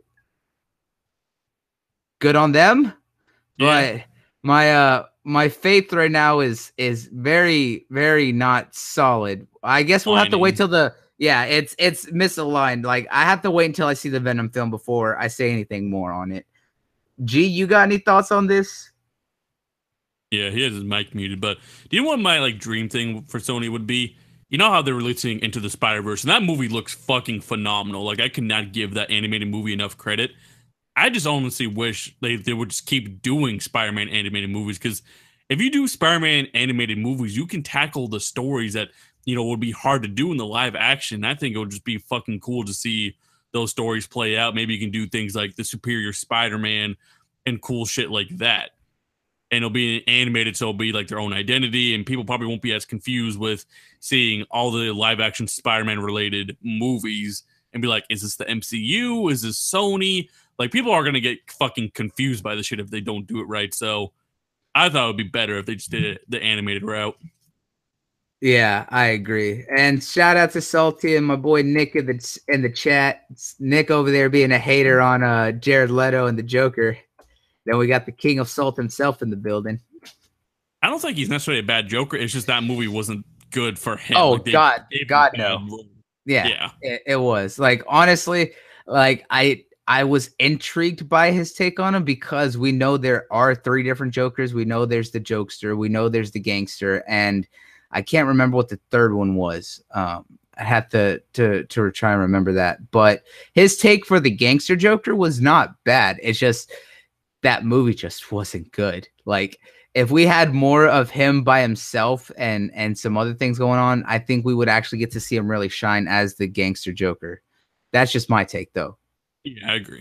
good on them. Yeah. But my faith right now is very, very not solid. I guess we'll have to wait till it's misaligned. Like, I have to wait until I see the Venom film before I say anything more on it. G, you got any thoughts on this? Yeah, he has his mic muted, but do you know what my dream thing for Sony would be? You know how they're releasing Into the Spider-Verse, and that movie looks fucking phenomenal. Like, I cannot give that animated movie enough credit. I just honestly wish they would just keep doing Spider-Man animated movies, because if you do Spider-Man animated movies, you can tackle the stories that, you know, would be hard to do in the live action. I think it would just be fucking cool to see those stories play out. Maybe you can do things like the Superior Spider-Man and cool shit like that. And it'll be animated, so it'll be like their own identity, and people probably won't be as confused with seeing all the live action Spider-Man related movies and be like, is this the MCU? Is this Sony? Like, people are going to get fucking confused by the shit if they don't do it right. So I thought it would be better if they just did it the animated route. Yeah, I agree. And shout out to Salty and my boy Nick in the chat. It's Nick over there being a hater on Jared Leto and the Joker. Then we got the king of salt himself in the building. I don't think he's necessarily a bad Joker. It's just that movie wasn't good for him. Oh, God no. Yeah. It was. Like, honestly, like, I was intrigued by his take on him because we know there are 3 different Jokers. We know there's the jokester. We know there's the gangster. And I can't remember what the third one was. I have to try and remember that. But his take for the gangster Joker was not bad. It's just that movie just wasn't good. Like, if we had more of him by himself and some other things going on, I think we would actually get to see him really shine as the gangster Joker. That's just my take, though. Yeah, I agree.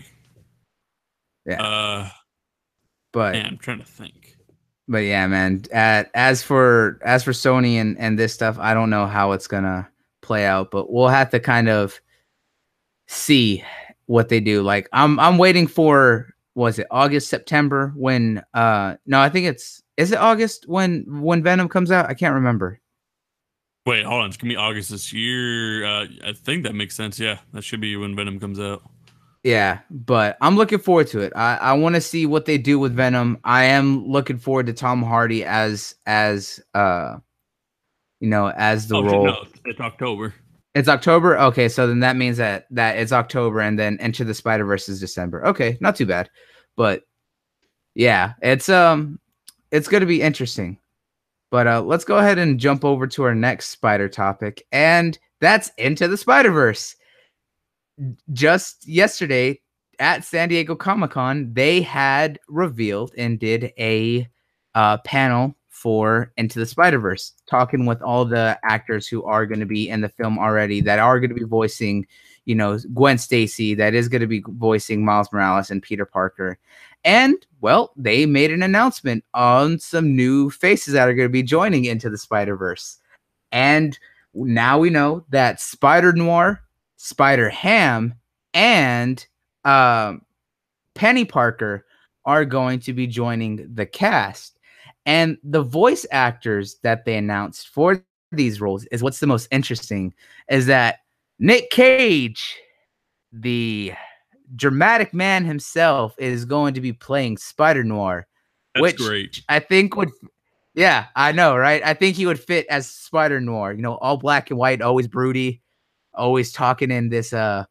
Yeah. But man, I'm trying to think. But yeah, man. As for Sony and this stuff, I don't know how it's gonna play out, but we'll have to kind of see what they do. Like I'm waiting for, was it August, September when no, I think is it August when Venom comes out? I can't remember. Wait, hold on. It's gonna be August this year. I think that makes sense. Yeah, that should be when Venom comes out. Yeah, but I'm looking forward to it. I want to see what they do with Venom. I am looking forward to Tom Hardy as as the role. No, it's October. It's October. Okay, so then that means that it's October, and then Into the Spider-Verse is December. Okay, not too bad, but yeah, it's going to be interesting. But let's go ahead and jump over to our next spider topic, and that's Into the Spider-Verse. Just yesterday at San Diego Comic-Con, they had revealed and did a panel for Into the Spider-Verse, talking with all the actors who are going to be in the film already, that are going to be voicing, Gwen Stacy, that is going to be voicing Miles Morales and Peter Parker. And, well, they made an announcement on some new faces that are going to be joining Into the Spider-Verse. And now we know that Spider-Noir, Spider-Ham, and Penny Parker are going to be joining the cast. And the voice actors that they announced for these roles is what's the most interesting, is that Nick Cage, the dramatic man himself, is going to be playing Spider-Noir. That's great. I think would, yeah, I know, right? I think he would fit as Spider-Noir, all black and white, always broody, always talking in this,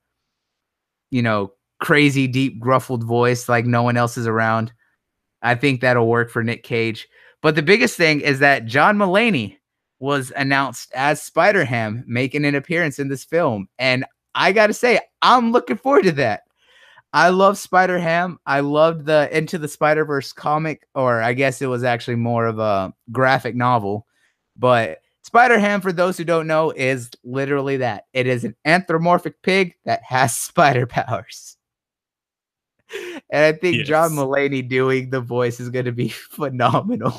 crazy, deep, gruffled voice like no one else is around. I think that'll work for Nick Cage. But the biggest thing is that John Mulaney was announced as Spider-Ham, making an appearance in this film. And I got to say, I'm looking forward to that. I love Spider-Ham. I loved the Into the Spider-Verse comic, or I guess it was actually more of a graphic novel. But Spider-Ham, for those who don't know, is literally that. It is an anthropomorphic pig that has spider powers. And I think John Mulaney doing the voice is going to be phenomenal.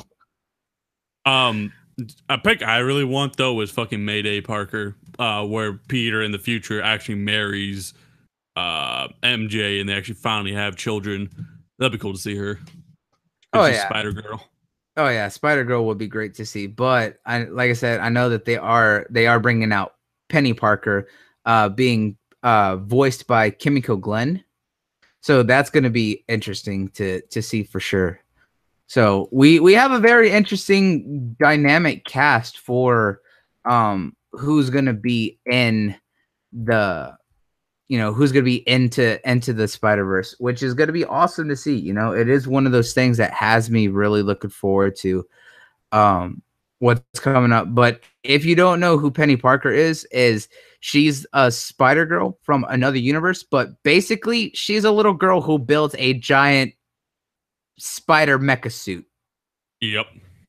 A pick I really want, though, is fucking Mayday Parker, where Peter in the future actually marries MJ and they actually finally have children. That'd be cool to see her. Oh, yeah. Spider-Girl. Oh, yeah. Spider-Girl would be great to see. But like I said, I know that they are bringing out Penny Parker being voiced by Kimiko Glenn. So that's going to be interesting to see for sure. So we have a very interesting dynamic cast for who's going to be in the, who's going to be into the Spider-Verse, which is going to be awesome to see. It is one of those things that has me really looking forward to what's coming up. But if you don't know who Penny Parker is she's a Spider-Girl from another universe, but basically she's a little girl who built a giant spider mecha suit. Yep.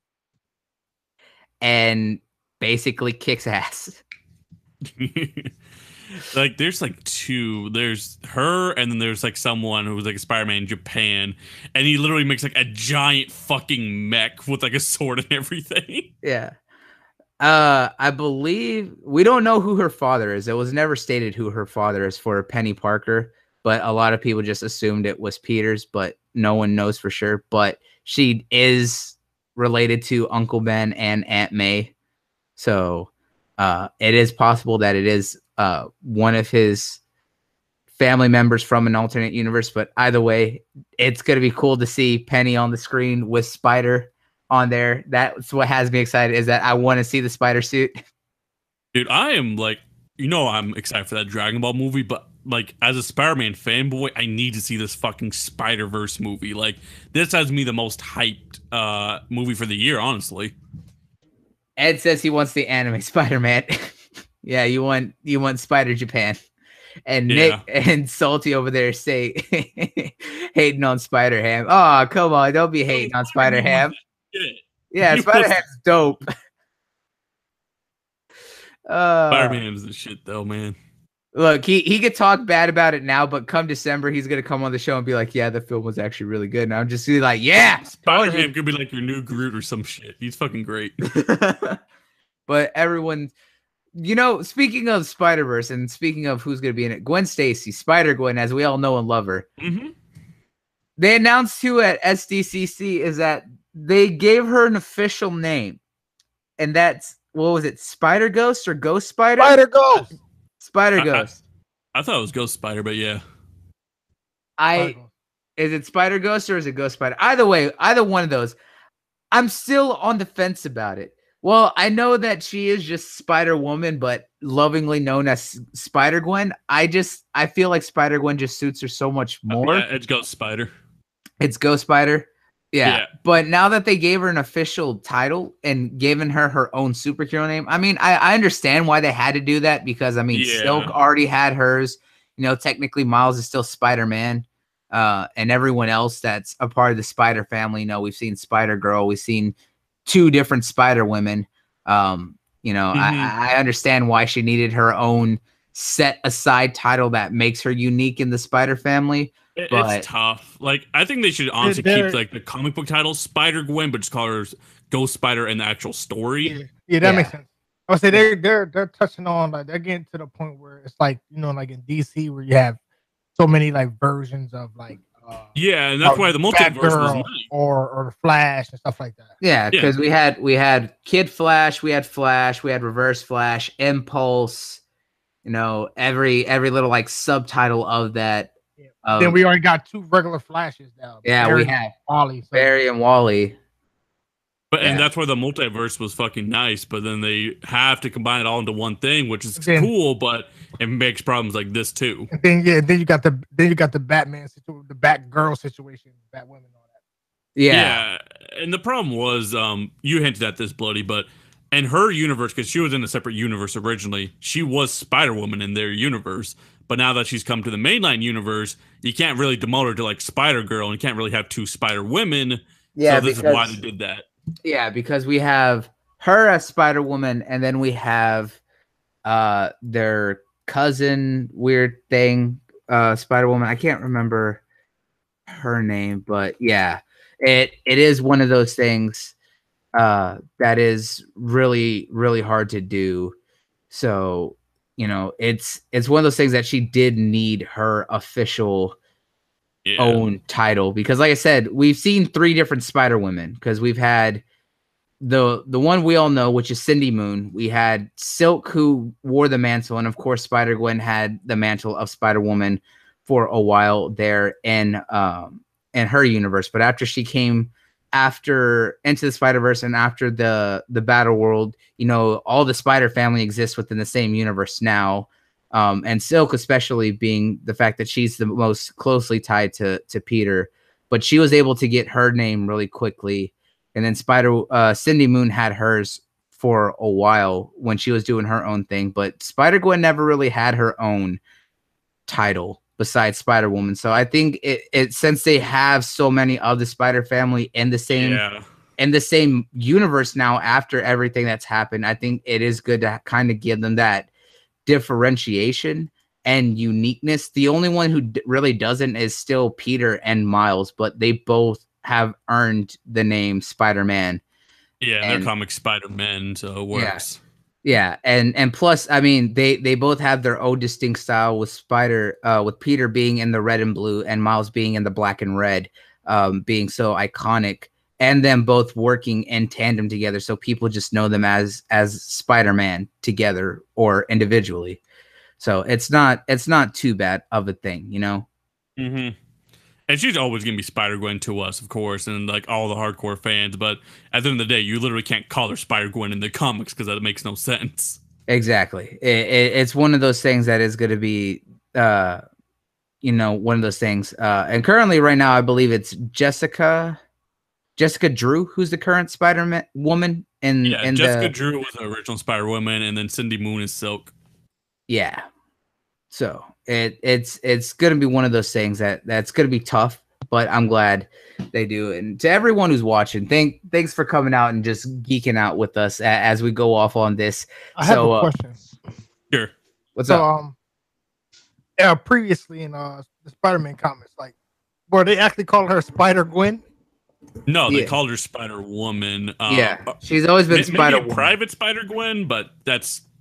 And basically kicks ass. Like there's like two. There's her, and then there's like someone who was like a Spider-Man in Japan, and he literally makes like a giant fucking mech with like a sword and everything. Yeah. I believe we don't know who her father is. It was never stated who her father is for Penny Parker, but a lot of people just assumed it was Peter's, but no one knows for sure. But she is related to Uncle Ben and Aunt May. So it is possible that it is one of his family members from an alternate universe. But either way, it's going to be cool to see Penny on the screen with Spider on there. That's what has me excited, is that I want to see the spider suit. Dude, I am like, I'm excited for that Dragon Ball movie, but like as a Spider-Man fanboy, I need to see this fucking Spider-Verse movie. Like this has me the most hyped movie for the year, honestly. Ed says he wants the anime Spider-Man. Yeah, you want Spider Japan. And Nick and Salty over there say hating on Spider-Ham. Oh, come on, don't be hating on Spider-Ham. Yeah, Spider-Ham's dope. Spider-Man is the shit though, man. Look, he could talk bad about it now, but come December, he's gonna come on the show and be like, "Yeah, the film was actually really good." And I'm just like, "Yeah, Spider-Man could be like your new Groot or some shit. He's fucking great." But everyone, You know, speaking of Spider-Verse and speaking of who's going to be in it, Gwen Stacy, Spider-Gwen, as we all know and love her. Mm-hmm. They announced too at SDCC is that they gave her an official name, and that's what was it, Spider Ghost or Ghost Spider? Spider Ghost. Spider Ghost. I thought it was Ghost Spider, but yeah. Is it Spider Ghost or is it Ghost Spider? Either way, either one of those. I'm still on the fence about it. Well, I know that she is just Spider Woman, but lovingly known as Spider Gwen. I feel like Spider Gwen just suits her so much more. Yeah, it's Ghost Spider. It's Ghost Spider. Yeah. But now that they gave her an official title and given her her own superhero name, I mean, I understand why they had to do that because, I mean, Silk already had hers. You know, technically Miles is still Spider-Man. And everyone else that's a part of the Spider family, you know, we've seen Spider-Girl. We've seen 2 different Spider-Women. You know, I understand why she needed her own set aside title that makes her unique in the Spider family. It's tough. Like, I think they should honestly keep like the comic book title Spider-Gwen, but just call her Ghost Spider in the actual story. Yeah, that makes sense. I would say they're touching on, like, they're getting to the point where it's like, you know, like in DC where you have so many like versions of like and that's why the multiverse was nice. or the Flash and stuff like that. Yeah, because we had Kid Flash, we had Reverse Flash, Impulse, you know, every little like subtitle of that. Then we already got 2 regular Flashes now. Yeah, Barry, we have Wally, Barry and Wally. But and that's why the multiverse was fucking nice. But then they have to combine it all into one thing, which is cool, but it makes problems like this too. And then you got the Batman situation, the Batgirl situation, Batwoman, all that. Yeah, and the problem was, you hinted at this, Bloody, but in her universe, because she was in a separate universe originally, she was Spider-Woman in their universe. But now that she's come to the mainline universe, you can't really demote her to like Spider-Girl, and you can't really have 2 Spider-Women. Yeah, so this is why they did that. Yeah, because we have her as Spider-Woman, and then we have their cousin weird thing, Spider-Woman. I can't remember her name, but yeah, it is one of those things that is really, really hard to do. So, you know, it's one of those things that she did need her official own title, because like I said, we've seen 3 different Spider-Women, because we've had the one we all know, which is Cindy Moon. We had Silk, who wore the mantle, and of course Spider-Gwen had the mantle of Spider-Woman for a while there in her universe. But after she came into the Spider-Verse and after the Battle World, you know, all the Spider family exists within the same universe now. And Silk, especially being the fact that she's the most closely tied to Peter, but she was able to get her name really quickly. And then Cindy Moon had hers for a while when she was doing her own thing, but Spider-Gwen never really had her own title besides Spider-Woman. So I think it since they have so many of the Spider family in the same universe now after everything that's happened, I think it is good to kind of give them that differentiation and uniqueness. The only one who really doesn't is still Peter and Miles, but they both have earned the name Spider-Man. Yeah, they're comic Spider-Man, so it works. Yeah, and plus, I mean, they both have their own distinct style, with with Peter being in the red and blue and Miles being in the black and red, being so iconic, and them both working in tandem together, so people just know them as Spider-Man together or individually. So it's not too bad of a thing, you know. Mm-hmm. And she's always going to be Spider-Gwen to us, of course, and like all the hardcore fans. But at the end of the day, you literally can't call her Spider-Gwen in the comics because that makes no sense. Exactly. It's one of those things that is going to be, you know, one of those things. And currently right now, I believe it's Jessica Drew, who's the current Spider-Man woman. Jessica Drew was the original Spider-Woman, and then Cindy Moon is Silk. Yeah. So it's going to be one of those things that's going to be tough, but I'm glad they do. And to everyone who's watching, thanks for coming out and just geeking out with us as we go off on this. I have a question. Sure. What's up? Previously in the Spider-Man comics, like, were they actually calling her Spider-Gwen? No, they called her Spider-Woman. She's always been Spider-Woman. Maybe Private Spider-Gwen, but that's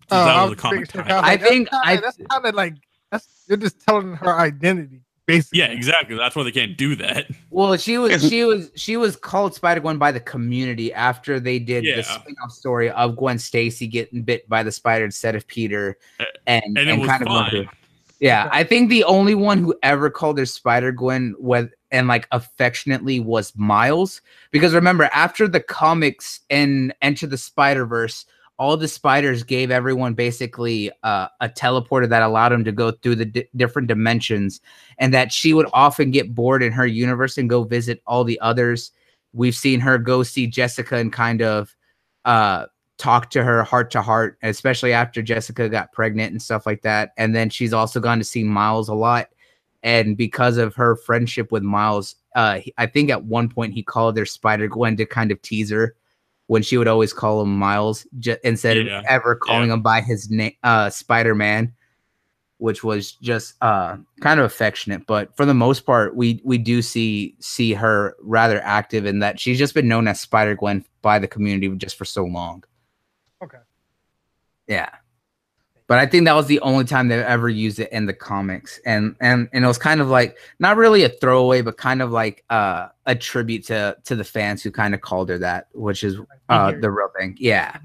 That was the comic figuring- title. I think that's kind of like you're just telling her identity, basically. Yeah, exactly. That's why they can't do that. Well, she was called Spider-Gwen by the community after they did Yeah. the spin-off story of Gwen Stacy getting bit by the spider instead of Peter, and it was kind of fine. yeah. I think the only one who ever called her Spider-Gwen and like affectionately was Miles, because remember after the comics and Enter the Spider-Verse, all the spiders gave everyone basically a teleporter that allowed them to go through the different dimensions, and that she would often get bored in her universe and go visit all the others. We've seen her go see Jessica and kind of talk to her heart to heart, especially after Jessica got pregnant and stuff like that. And then she's also gone to see Miles a lot. And because of her friendship with Miles, I think at one point he called her Spider-Gwen to kind of tease her, when she would always call him Miles instead of ever calling him by his name, Spider-Man, which was just kind of affectionate. But for the most part, we do see her rather active in that she's just been known as Spider-Gwen by the community just for so long. Okay. Yeah. But I think that was the only time they ever used it in the comics. And it was kind of like, not really a throwaway, but kind of like a tribute to the fans who kind of called her that, which is the real thing. Yeah.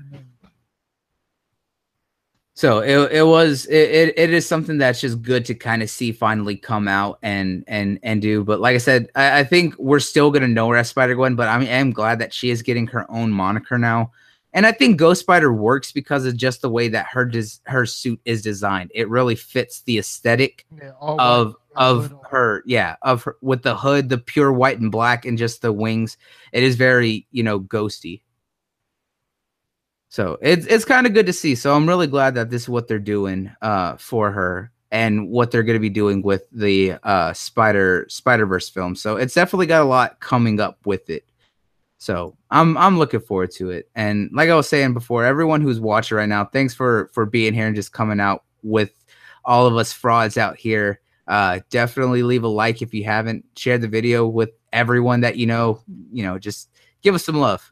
So it is something that's just good to kind of see finally come out and do. But like I said, I think we're still going to know her as Spider-Gwen, but I am glad that she is getting her own moniker now. And I think Ghost Spider works because of just the way that her suit is designed. It really fits the aesthetic of her with the hood, the pure white and black, and just the wings. It is very, ghosty. So it's kind of good to see. So I'm really glad that this is what they're doing for her and what they're going to be doing with the Spider-Verse film. So it's definitely got a lot coming up with it. So I'm looking forward to it. And like I was saying before, everyone who's watching right now, thanks for being here and just coming out with all of us frauds out here. Definitely leave a like if you haven't. Share the video with everyone that just give us some love.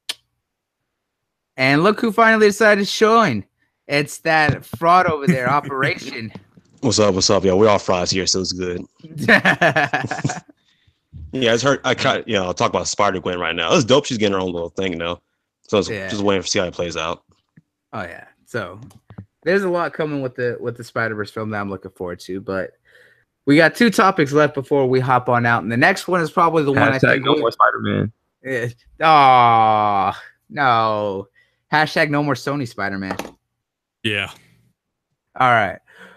And look who finally decided to join. It's that fraud over there, Operation. What's up, y'all? We're all frauds here, so it's good. Yeah, I talk about Spider-Gwen right now. It's dope. She's getting her own little thing now. So it's just waiting to see how it plays out. Oh yeah. So there's a lot coming with the Spider-Verse film that I'm looking forward to, but we got 2 topics left before we hop on out. And the next one is probably the one I think no more Spider-Man. Oh no. Hashtag no more Sony Spider-Man. Yeah. All right.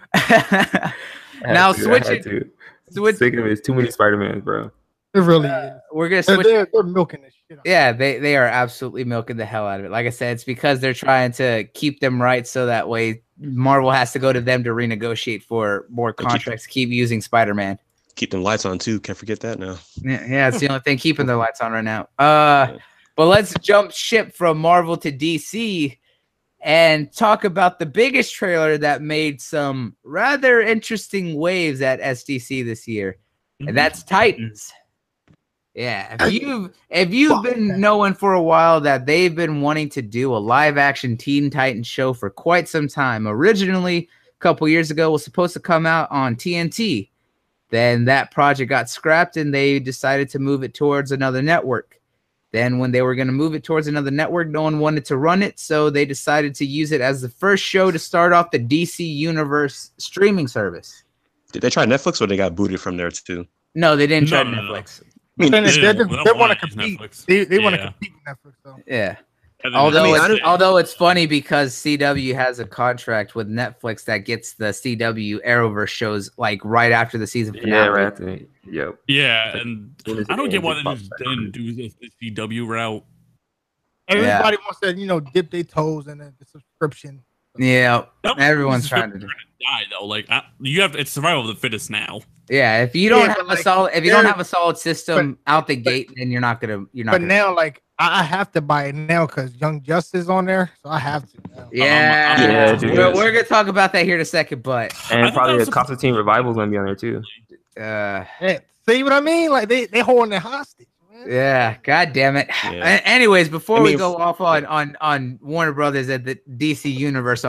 Now switching. Sick of it. It's too many Spider-Mans, bro. It really is. We're gonna switch. They're milking this shit out. Yeah, they are absolutely milking the hell out of it. Like I said, it's because they're trying to keep them right, so that way Marvel has to go to them to renegotiate for more contracts. Keep using Spider-Man. Keep them lights on too. Can't forget that now. Yeah, it's the only thing keeping their lights on right now. But let's jump ship from Marvel to DC and talk about the biggest trailer that made some rather interesting waves at SDC this year, and that's Titans. Yeah, if you've been knowing for a while that they've been wanting to do a live action Teen Titans show for quite some time. Originally, a couple years ago, was supposed to come out on TNT. Then that project got scrapped and they decided to move it towards another network. Then when they were going to move it towards another network, no one wanted to run it, so they decided to use it as the first show to start off the DC Universe streaming service. Did they try Netflix or they got booted from there too? No, they didn't try Netflix. I mean, they want to compete. They want to compete with Netflix, though. Yeah. Although Although it's funny because CW has a contract with Netflix that gets the CW Arrowverse shows like right after the season finale. Yeah, right after. Yep. Yeah, and I don't get why they just didn't do the CW route. Everybody wants to, dip their toes in the subscription. Yeah, everyone's trying to do. Die though, like you have it's survival of the fittest now. Yeah, if you don't have a solid, if you don't have a solid system out the gate, then you're not gonna. But now, like I have to buy it now because Young Justice is on there, so I have to. Now. Yeah, we're gonna talk about that here in a second, but and probably a Constantine Revival is gonna be on there too. See what I mean? Like they holding it hostage. Yeah, god damn it. Yeah. Anyways, before we go off on Warner Brothers at the DC Universe,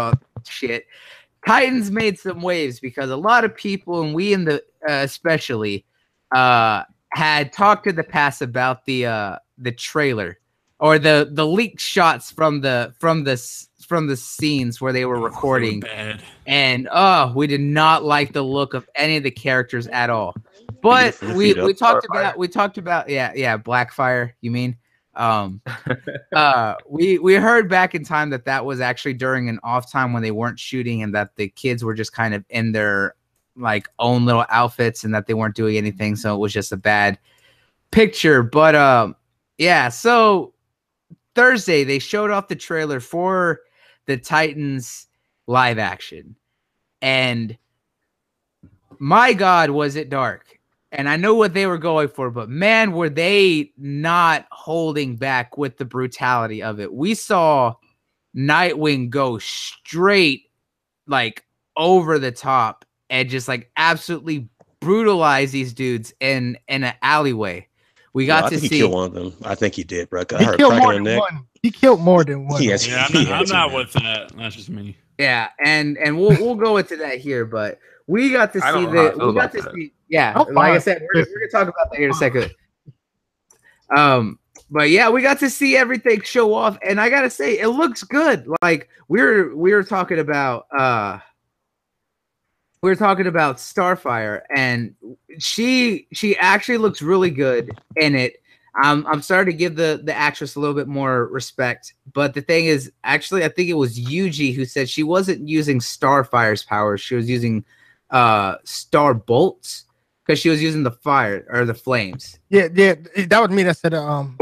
shit. Titans made some waves because a lot of people, and we in the especially, had talked in the past about the trailer or the leaked shots from the scenes where they were recording, and we did not like the look of any of the characters at all. But we talked about Blackfire, you mean? We heard back in time that was actually during an off time when they weren't shooting, and that the kids were just kind of in their like own little outfits and that they weren't doing anything, so it was just a bad picture. But yeah, so Thursday they showed off the trailer for the Titans live action, and my God, was it dark. And I know what they were going for, but man, were they not holding back with the brutality of it. We saw Nightwing go straight, like, over the top and just, like, absolutely brutalize these dudes in an alleyway. We got to see. He killed one of them. I think he did, bro. He killed more than one. He killed more than one. I'm not with that. That's just me. Yeah, and we'll go into that here, but we got to see like I said, we're gonna talk about that here in a second. But yeah, we got to see everything show off, and I gotta say, it looks good. Like we were talking about Starfire, and she actually looks really good in it. I'm starting to give the actress a little bit more respect, but the thing is, actually, I think it was Yuji who said she wasn't using Starfire's powers; she was using Star Bolts, because she was using the fire or the flames. Yeah, that was me that said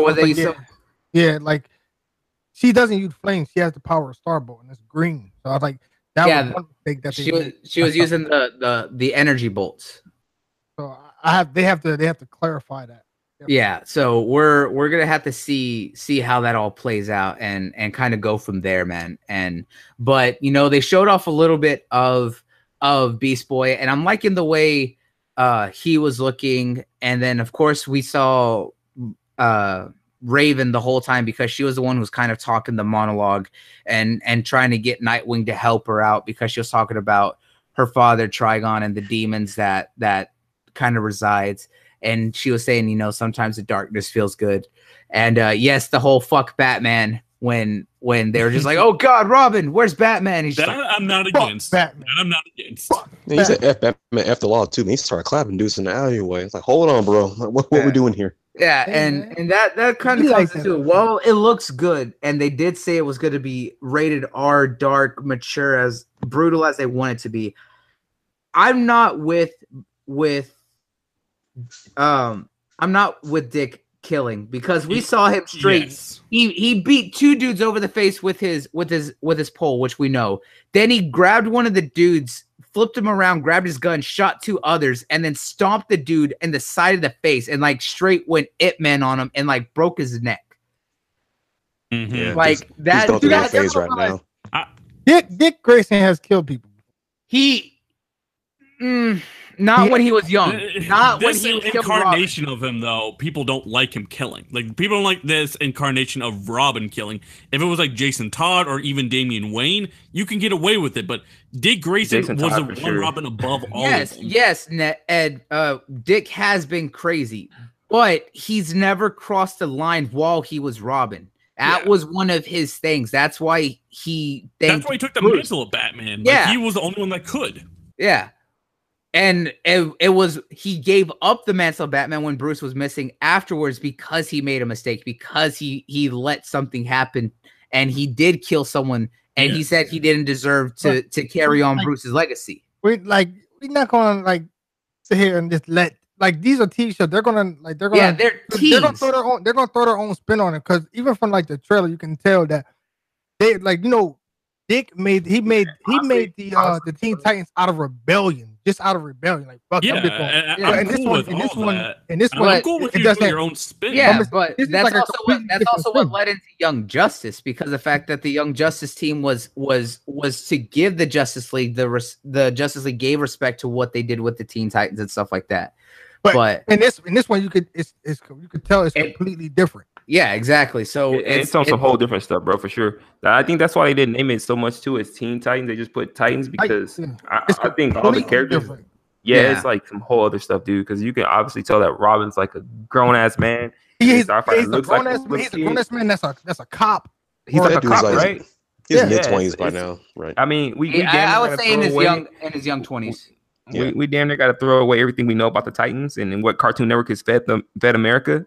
like she doesn't use flames; she has the power of Starbolt, and it's green. So I was like, that was one thing that she was using the energy bolts. So they have to clarify that. Yeah, so we're gonna have to see how that all plays out and kind of go from there, man. But they showed off a little bit of Beast Boy, and I'm liking the way he was looking. And then of course we saw Raven the whole time, because she was the one who was kind of talking the monologue and trying to get Nightwing to help her out, because she was talking about her father Trigon and the demons that kind of resides. And she was saying, sometimes the darkness feels good. And yes, the whole fuck Batman, when they were just like, oh God, Robin, where's Batman? He's I'm not against. Batman. I'm not against. Yeah, he said F Batman, F the law too. He started clapping dudes in the alleyway. It's like, hold on, bro. What we doing here? Yeah, and that kind of comes into it. Well, it looks good, and they did say it was going to be rated R, dark, mature, as brutal as they want it to be. I'm not with Dick killing, because we saw him straight. Yes. He beat two dudes over the face with his pole, which we know. Then he grabbed one of the dudes, flipped him around, grabbed his gun, shot two others, and then stomped the dude in the side of the face and like straight went Ip Man on him and like broke his neck. Mm-hmm. Yeah, like that. He's going through phase right now. Dick Grayson has killed people. Not when he was young. Not when he was incarnation of him, though. People don't like him killing. Like, people don't like this incarnation of Robin killing. If it was like Jason Todd or even Damian Wayne, you can get away with it. But Dick Grayson was the one Robin above all. Yes, Ed. Dick has been crazy, but he's never crossed the line while he was Robin. That was one of his things. That's why he took the mantle of Batman. Like, he was the only one that could. Yeah. And it was, he gave up the mantle of Batman when Bruce was missing afterwards, because he made a mistake, because he let something happen, and he did kill someone, and he said he didn't deserve to carry on Bruce's legacy. We're not gonna sit here and just let, these are TV shows. They're gonna they're gonna throw their own spin on it, because even from the trailer you can tell that they Dick made the Teen Titans out of rebellion. Just out of rebellion, fuck. Yeah, I'm cool with this one, I'm cool with your own spin. Yeah, but that's also what led into Young Justice, because the fact that the Young Justice team was to give the Justice League the Justice League gave respect to what they did with the Teen Titans and stuff like that. But in this one, you could tell it's completely different. Yeah, exactly. So it's on some whole different stuff, bro, for sure. I think that's why they didn't name it so much too as Teen Titans. They just put Titans because I think all the characters. Yeah, it's like some whole other stuff, dude. Because you can obviously tell that Robin's like a grown ass man. He's a grown ass man. That's a cop. He's like a cop, right? He's mid-20s by now, right? I mean, I would say in his young 20s. We damn near got to throw away everything we know about the Titans and what Cartoon Network has fed America.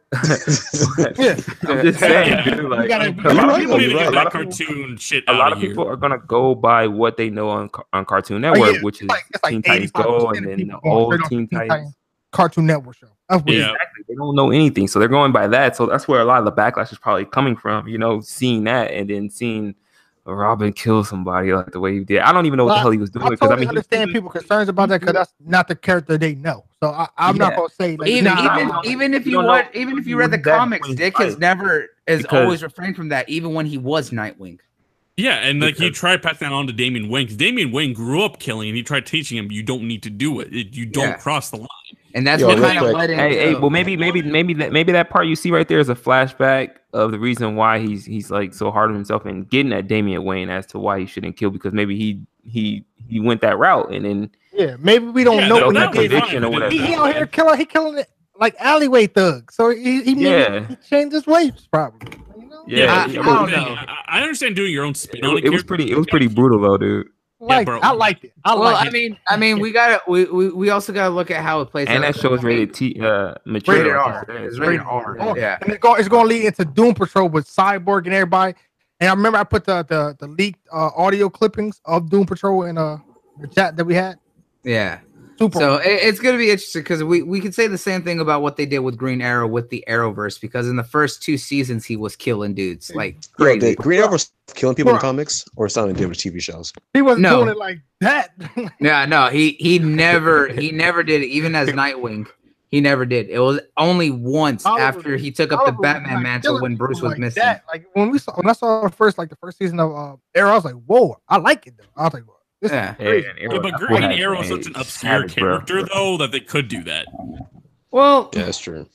I'm just saying, dude. Like, a lot of cartoon shit. A lot of people are gonna go by what they know on Cartoon Network, which is Teen Titans Go and then the old Teen Titans Cartoon Network show. Exactly. They don't know anything, so they're going by that. So that's where a lot of the backlash is probably coming from. Seeing that and then seeing Robin kill somebody like the way he did. I don't even know what the hell he was doing. I totally understand people's concerns about that because that's not the character they know. So I'm not gonna say like, even if you read the comics, Dick has always refrained from that, even when he was Nightwing. Yeah, and like he tried passing that on to Damian Wayne because Damian Wayne grew up killing, and he tried teaching him you don't need to do it. You don't cross the line. And that's what kind of led him. Hey, well, maybe that part you see right there is a flashback of the reason why he's like so hard on himself and getting at Damian Wayne as to why he shouldn't kill, because maybe he went that route and then maybe we don't know what conviction or whatever. He out here killing it like alleyway thug. So he changed his ways probably. I don't know. I understand doing your own spin on it. It was pretty brutal though, dude. I liked it. I mean, we also gotta look at how it plays. And that show is rated mature. Rated R. It's rated R. Yeah, and it's going to lead into Doom Patrol with Cyborg and everybody. And I remember I put the leaked audio clippings of Doom Patrol in the chat that we had. Yeah. So it's going to be interesting because we could say the same thing about what they did with Green Arrow with the Arrowverse, because in the first 2 seasons he was killing dudes like crazy. Green Arrow was killing people in comics, or something to do with TV shows? He wasn't doing it like that. No, he never did it. Even as Nightwing, he never did. It was only once after he took up the Batman mantle when Bruce was missing. Like when I saw the first season of Arrow, I was like, whoa, I like it though. I was like, but Green Arrow is such an obscure character, though, that they could do that. Well, yeah, that's true.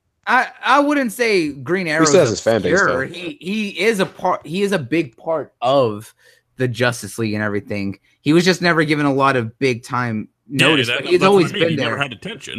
I wouldn't say Green Arrow is obscure. He is a part. He is a big part of the Justice League and everything. He was just never given a lot of big time notice. But he's always been there. Never had attention.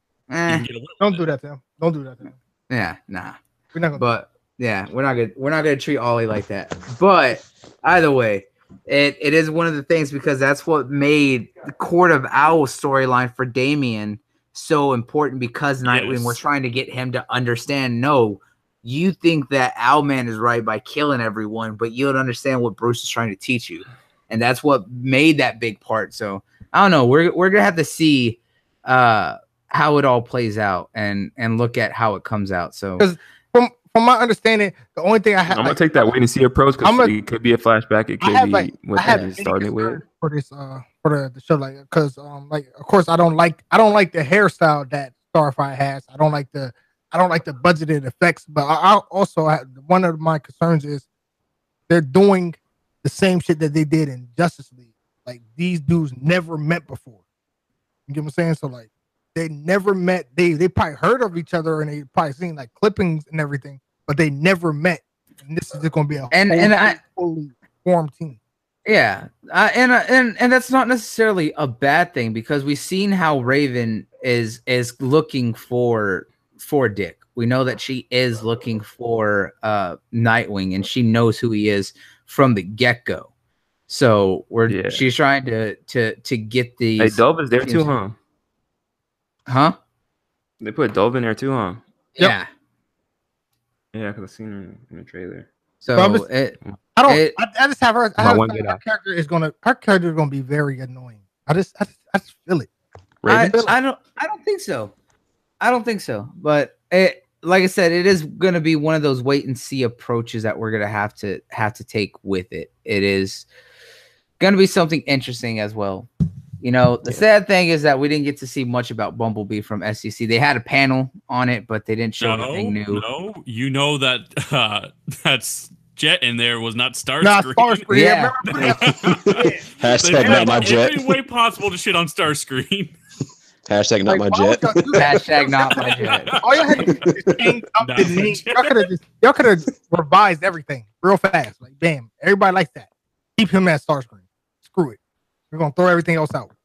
Don't do that to him. Don't do that to him. Yeah, nah. We're not gonna. But yeah, we're not gonna treat Ollie like that. But either way. It is one of the things, because that's what made the Court of Owls storyline for Damian so important, because Nightwing was trying to get him to understand, no, you think that Owlman is right by killing everyone, but you don't understand what Bruce is trying to teach you. And that's what made that big part. So I don't know. We're gonna have to see how it all plays out and look at how it comes out. So from my understanding, the only thing I have, I'm gonna take that wait and see approach, because it could be a flashback. It could be what they started with for this for the show, like, because like, of course I don't like the hairstyle that Starfire has. I don't like the budgeted effects, but I also one of my concerns is they're doing the same shit that they did in Justice League. Like, these dudes never met before. You get what I'm saying? So like, they never met. They probably heard of each other and they probably seen like clippings and everything, but they never met. And this is just going to be a fully formed team. Yeah, and that's not necessarily a bad thing, because we've seen how Raven is looking for Dick. We know that she is looking for Nightwing, and she knows who he is from the get-go. So she's trying to get these. Hey, Dove is there too, huh? Huh? They put Dove in there too, huh? Yeah. Yeah, because I've seen her in the trailer. So I just have her. Her character is gonna be very annoying. I just feel it. I don't think so. I don't think so. But like I said, it is gonna be one of those wait and see approaches that we're gonna have to take with it. It is gonna be something interesting as well. You know, the sad thing is that we didn't get to see much about Bumblebee from SCC. They had a panel on it, but they didn't show anything new. No, you know that that's Jet in there was not Starscream. Starscream. Yeah. Hashtag not my Jet. Every way possible to shit on Starscream. Hashtag not my Like, why jet. would y'all do that? Hashtag not my jet. All y'all had to do is change up Not the my name. jet. Y'all could have revised everything real fast. Like, bam, everybody likes that. Keep him at Starscream. Screw it. We're gonna throw everything else out.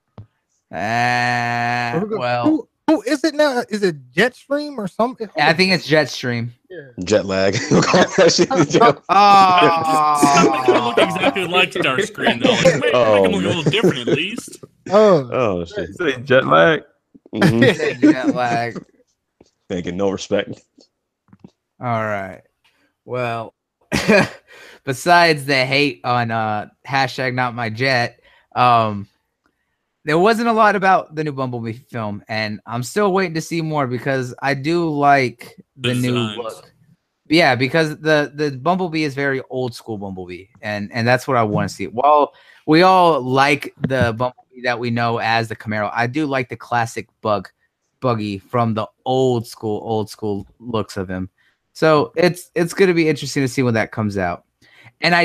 Well, who is it now? Is it Jetstream or something? I think it's Jetstream. Jet lag. We'll call that shit the jet. Stop making it Oh, look exactly like Starscream, though. Make Oh, him look a man. little different, at least. Oh, Oh shit. Say jet lag. Mhm. jet lag. Ain't getting no respect. All right. Well, besides the hate on hashtag not my jet, there wasn't a lot about the new Bumblebee film, and I'm still waiting to see more because I do like the new Designs. look. Yeah, because the Bumblebee is very old school Bumblebee, and that's what I want to see. While we all like the Bumblebee that we know as the Camaro, I do like the classic buggy from the old school looks of him. So it's going to be interesting to see when that comes out. And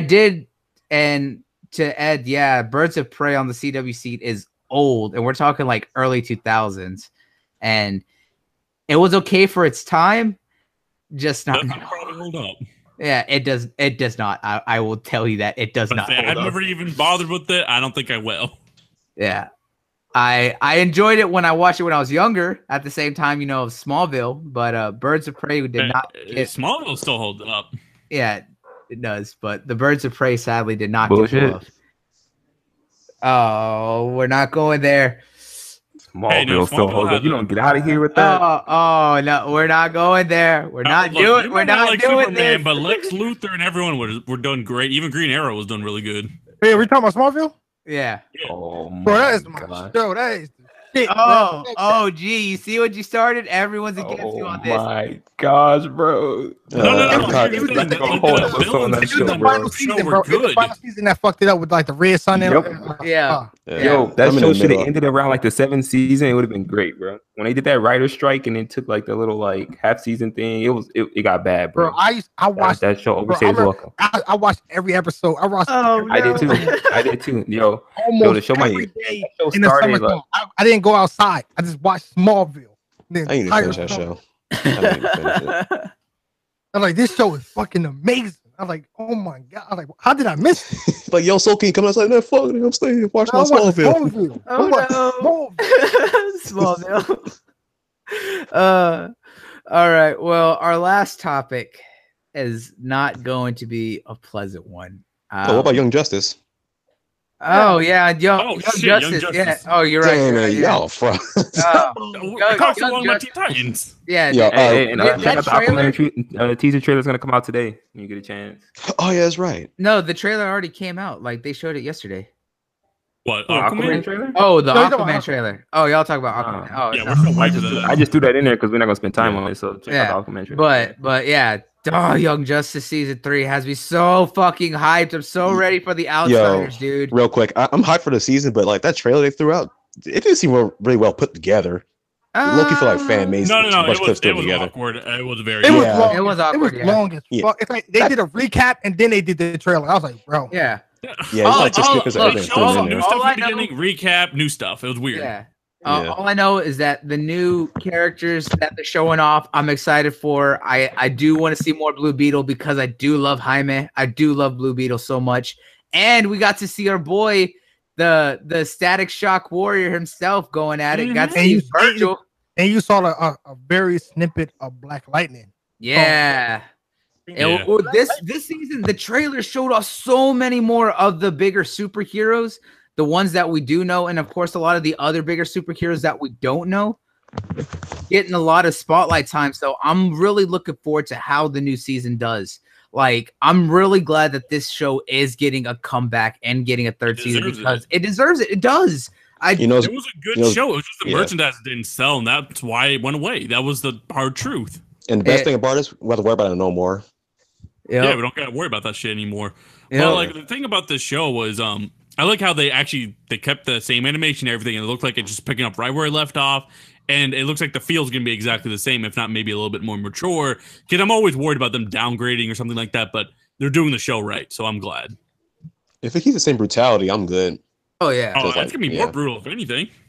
to Ed, yeah, Birds of Prey on the CW seat is old, and we're talking like early 2000s, and it was okay for its time, just not Doesn't now. probably hold up. Yeah, it does not. I will tell you that it does But not. I've hold up. never even bothered with it. I don't think I will. Yeah. I enjoyed it when I watched it when I was younger, at the same time, of Smallville, but Birds of Prey did not get, Smallville still holds up. yeah, it does, but the Birds of Prey sadly did not Bullshit. get love. Oh, we're not going there. Smallville still Smallville holds had up. You a- don't get out of here with that. Oh no, we're not going there. We're not Look, doing you we're might not like doing Superman, this. but Lex Luthor and everyone were done great. Even Green Arrow was done really good. hey, we talking about Smallville? Yeah. Oh Bro, that is my God. show. That is the shit. Oh, gee, you see what you started? Everyone's against you Oh on this. my gosh, bro. No, no, I'm tired no. of You're that. saying Like a the whole villains episode on that in show, the bro. final Final show season, were bro. It's the good. final season that fucked it up with like the red sun. Yep. Yeah. Yeah. Yo, that I'm in show the should have middle. ended around like the 7th season. It would have been great, bro. When they did that writer strike and it took like the little like half season thing, it got bad, bro. Bro, I watched that show bro, overstays welcome. I watched every episode. I watched Oh, I did too. no. I did too. Yo, almost the show might- every day that show in the started, summertime. I didn't go outside. I just watched Smallville. The I ain't even entire finish that summer. show. I didn't even finish it. I'm like, this show is fucking amazing. I'm like, oh my god. I'm like, how did I miss it? Like, yo, Soul King coming outside. No, fuck it. I'm staying. Watch my I watched Smallville. Smallville. I Oh, watched no. Smallville. Smallville. All right. Well, our last topic is not going to be a pleasant one. Oh, what about Young Justice? Oh yeah, Young, Oh, Young shit, Justice. Young Yeah. Justice. Oh, you're right. Damn, You're man, right, yeah. y'all fro. It costs Young along my Justice. Teen Titans. Yeah. Yo, And Did check out that the Aquaman teaser trailer is gonna come out today. When you get a chance. Oh yeah, that's right. No, the trailer already came out. Like they showed it yesterday. What? Aquaman Aquaman? trailer? Oh, the No, you're talking Aquaman about- trailer. Oh, y'all talk about Aquaman. Oh, Yeah, no. we're still I waiting just for that. I just threw that in there because we're not gonna spend time on it. So check Yeah, out the Aquaman trailer. But yeah, Young Justice season 3 has me so fucking hyped. I'm so ready for the Outsiders, dude. Real quick, I'm hyped for the season, but like that trailer they threw out, it didn't seem really well put together. Loki feel like fan made No, a bunch it of was, clips it put was together. awkward. It was very. It was Yeah. long. It was It awkward, was yeah. long as Yeah. fuck. It's like they did a recap and then they did the trailer. I was like, bro. Yeah. Yeah, it's like just snippets of look, everything Show us thrown in new there. stuff All in I the know- beginning, recap, new stuff. It was weird. Yeah. Yeah. All I know is that the new characters that they're showing off, I'm excited for. I do want to see more Blue Beetle because I do love Jaime. I do love Blue Beetle so much. And we got to see our boy, the Static Shock Warrior himself going at it. Got to And see you- Virgil. And you saw a very snippet of Black Lightning. Yeah. Yeah. And this season, the trailer showed us so many more of the bigger superheroes, the ones that we do know, and of course, a lot of the other bigger superheroes that we don't know, getting a lot of spotlight time. So I'm really looking forward to how the new season does. Like, I'm really glad that this show is getting a comeback and getting a third It season deserves because it deserves it. It does. You know, It was a good You know, show. It was just the yeah. merchandise that didn't sell, and that's why it went away. That was the hard truth. and the best thing about it is we don't have to worry about it no more. Yeah, we don't gotta worry about that shit anymore. Yep. But like the thing about this show was, I like how they kept the same animation and everything, and it looked like it's just picking up right where it left off. And it looks like the feel's gonna be exactly the same, if not maybe a little bit more mature. Because I'm always worried about them downgrading or something like that, but they're doing the show right, so I'm glad. If it keeps the same brutality, I'm good. Oh yeah. Oh, Just it's like- gonna be yeah. more brutal if anything.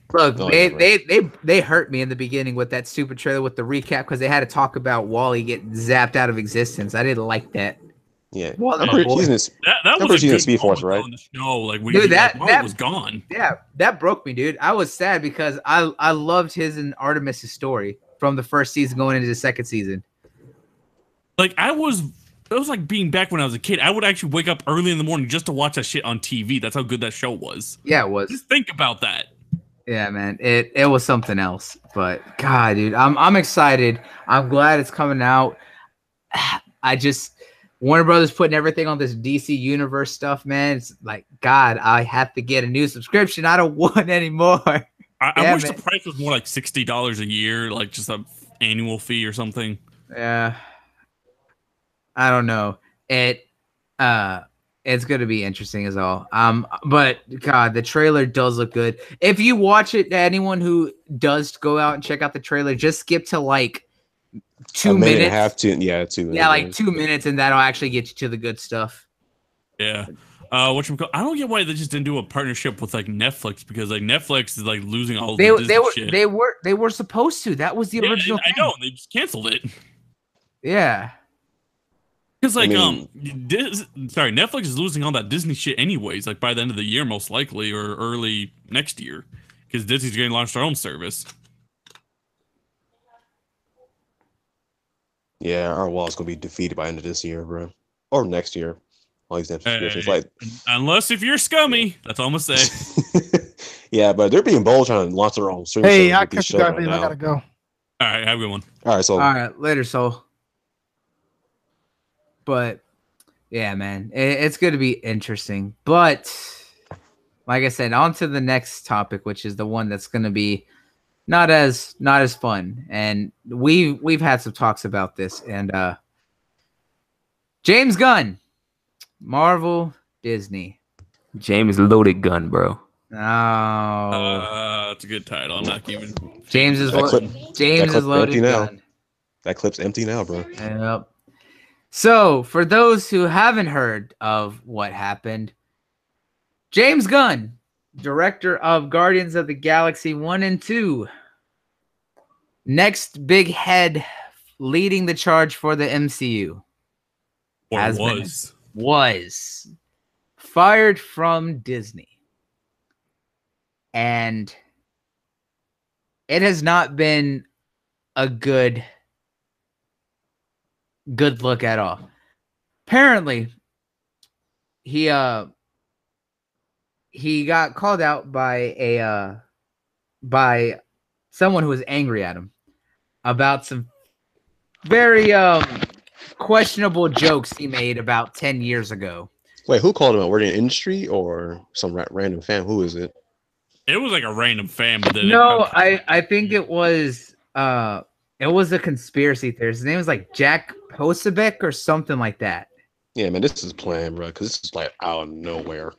Look, Oh, yeah, they hurt me in the beginning with that stupid trailer with the recap because they had to talk about Wally getting zapped out of existence. I didn't like that. Yeah, Well, I'm oh, pretty boy. sure That was a in good Speed Force, moment, right? though, on the show. Like Dude, that was gone. Yeah, that broke me, dude. I was sad because I loved his and Artemis's story from the first season going into the second season. Like it was like being back when I was a kid. I would actually wake up early in the morning just to watch that shit on TV. That's how good that show was. Yeah, it was. Just think about that. Yeah, man. It was something else. But God, dude, I'm excited. I'm glad it's coming out. I just Warner Brothers putting everything on this DC Universe stuff, man. It's like, God, I have to get a new subscription. I don't want any more. I wish the price was more like $60 a year, like just an annual fee or something. Yeah. I don't know. It's gonna be interesting as all. But God, the trailer does look good. If you watch it, anyone who does go out and check out the trailer, just skip to like 2 minutes. And a half to 2 minutes. Yeah, like 2 minutes, and that'll actually get you to the good stuff. Yeah. I don't get why they just didn't do a partnership with like Netflix, because like Netflix is like losing all the Disney shit. They were supposed to. That was the original. I know, and they just canceled it. Yeah. Because like Netflix is losing all that Disney shit anyways. Like by the end of the year, most likely, or early next year, because Disney's going to launch their own service. Yeah, our wall's gonna be defeated by the end of this year, bro, or next year. All these subscriptions, like unless if you're scummy, that's all I'm gonna say. Yeah, but they're being bold trying to launch their own streaming. Hey, I catch you guys later. I gotta go. All right, have a good one. All right, later, Soul. But yeah, man, it's going to be interesting. But like I said, on to the next topic, which is the one that's going to be not as fun. And we've had some talks about this. And James Gunn, Marvel, Disney. James Loaded Gun, bro. Oh, that's a good title. I'm not even. James is loaded gun. That clip's empty now, bro. Yep. So, for those who haven't heard of what happened, James Gunn, director of Guardians of the Galaxy 1 and 2, next big head leading the charge for the MCU, was fired from Disney. And it has not been a good look at all. Apparently, he got called out by someone who was angry at him about some very questionable jokes he made about 10 years ago. Wait, who called him out? Were they in industry or some random fan? Who is it? It was like a random fan, but I think it was a conspiracy theorist. His name was like Jack Posobiec or something like that. Yeah, man, this is planned, bro, because this is like out of nowhere.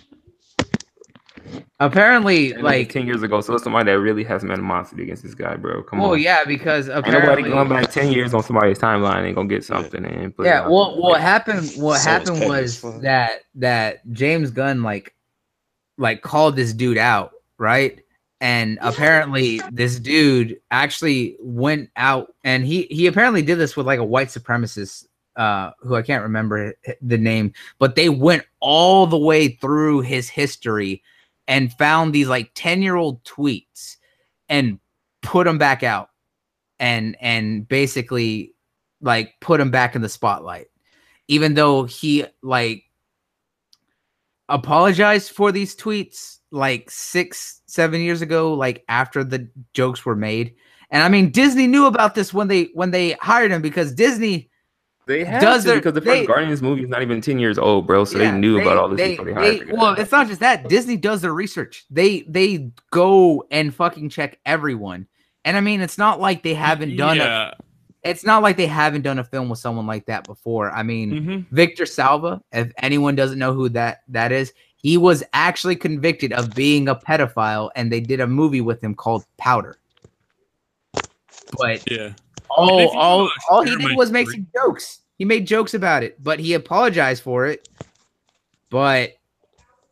Apparently, like 10 years ago, so somebody that really has some animosity against this guy, bro. Come on. Oh yeah, because apparently nobody going back 10 years on somebody's timeline ain't gonna get something and put it out. What happened was that James Gunn like called this dude out, right? And apparently this dude actually went out and he apparently did this with like a white supremacist who I can't remember the name, but they went all the way through his history and found these like 10-year-old tweets and put them back out and basically like put him back in the spotlight, even though he like apologized for these tweets like 6-7 years ago, like after the jokes were made. And I mean, Disney knew about this when they hired him, because Disney because the first Guardians movie is not even 10 years old, bro. So they knew about all this before they hired him. Well, it's not just that. Disney does their research. They go and fucking check everyone. And I mean, it's not like they haven't done it's not like they haven't done a film with someone like that before. I mean, Victor Salva, if anyone doesn't know who that is, he was actually convicted of being a pedophile, and they did a movie with him called Powder. But all he did was make some jokes. He made jokes about it, but he apologized for it. But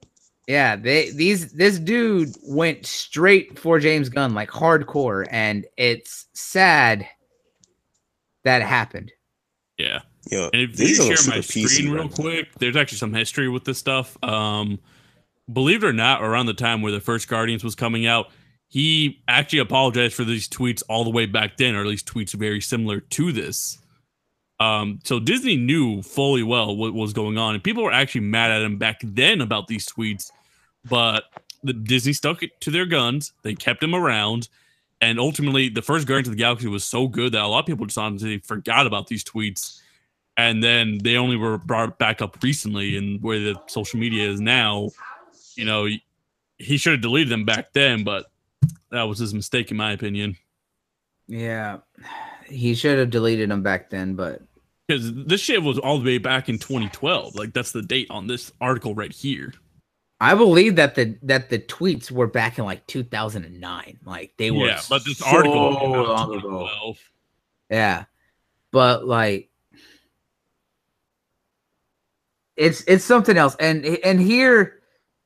Yeah, this dude went straight for James Gunn, like hardcore, and it's sad that it happened. Yeah. Yeah, And if these you are share my super PC screen real right now. quick, there's actually some history with this stuff. Believe it or not, around the time where the first Guardians was coming out, he actually apologized for these tweets all the way back then, or at least tweets very similar to this. So Disney knew fully well what was going on, and people were actually mad at him back then about these tweets. But Disney stuck to their guns. They kept him around, and ultimately, the first Guardians of the Galaxy was so good that a lot of people just honestly forgot about these tweets. And then they only were brought back up recently, and where the social media is now, you know, he should have deleted them back then, but that was his mistake, in my opinion. Yeah, he should have deleted them back then, but because this shit was all the way back in 2012. Like that's the date on this article right here. I believe that the tweets were back in like 2009. Like they were, yeah, but this so article came out long in ago. 2012. Yeah, but like it's something else. And here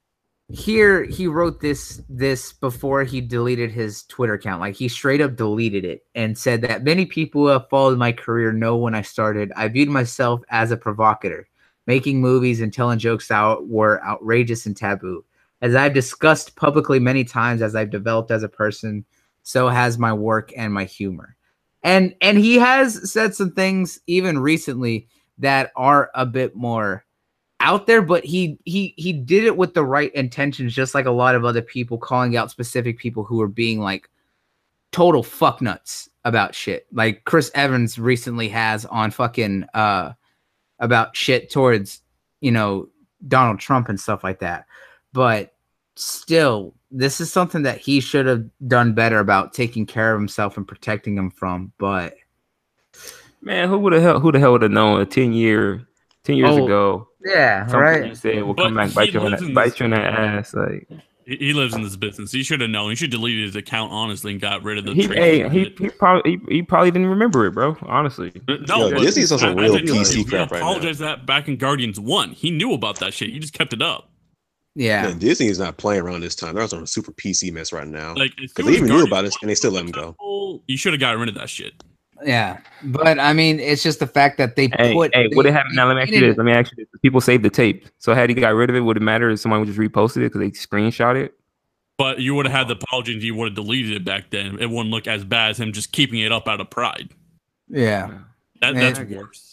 he wrote this before he deleted his Twitter account. Like he straight up deleted it and said that many people who have followed my career know when I started, I viewed myself as a provocateur, making movies and telling jokes that were outrageous and taboo. As I've discussed publicly many times, as I've developed as a person, so has my work and my humor. And he has said some things even recently that are a bit more out there, but he did it with the right intentions, just like a lot of other people, calling out specific people who are being like total fuck nuts about shit. Like Chris Evans recently has on fucking about shit towards, you know, Donald Trump and stuff like that. But still, this is something that he should have done better about taking care of himself and protecting him from. But man, who the hell would have known 10 years ago? Yeah, something right. you said will But come back bite you in that ass. Like he lives in this business. He should have known. He should have deleted his account honestly and got rid of the. He probably didn't remember it, bro. Honestly, no. Yo, Disney's on some real PC crap right now. He apologized that back in Guardians 1. He knew about that shit. He just kept it up. Yeah, Disney is not playing around this time. They're on a super PC mess right now. Like because they even knew about it and they still let him go. You should have gotten rid of that shit. Yeah, but I mean, it's just the fact that they put. Hey, what happened? Now let me ask you this. People saved the tape. So had he got rid of it, would it matter if someone would just reposted it because they screenshot it? But you would have had the apology and you would have deleted it back then. It wouldn't look as bad as him just keeping it up out of pride. Yeah, that's worse.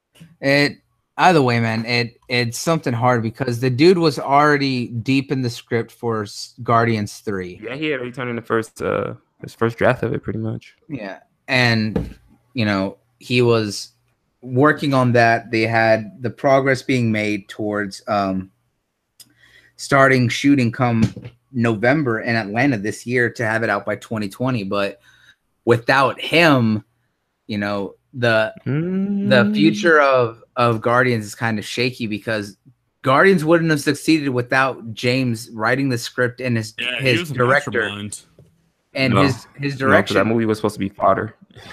Either way, man, it's something hard because the dude was already deep in the script for Guardians 3. Yeah, he had already turned in his first draft of it, pretty much. Yeah. And, you know, he was working on that. They had the progress being made towards starting shooting come November in Atlanta this year to have it out by 2020. But without him, you know, the future of Guardians is kind of shaky because Guardians wouldn't have succeeded without James writing the script and his director. And his direction. That movie was supposed to be fodder.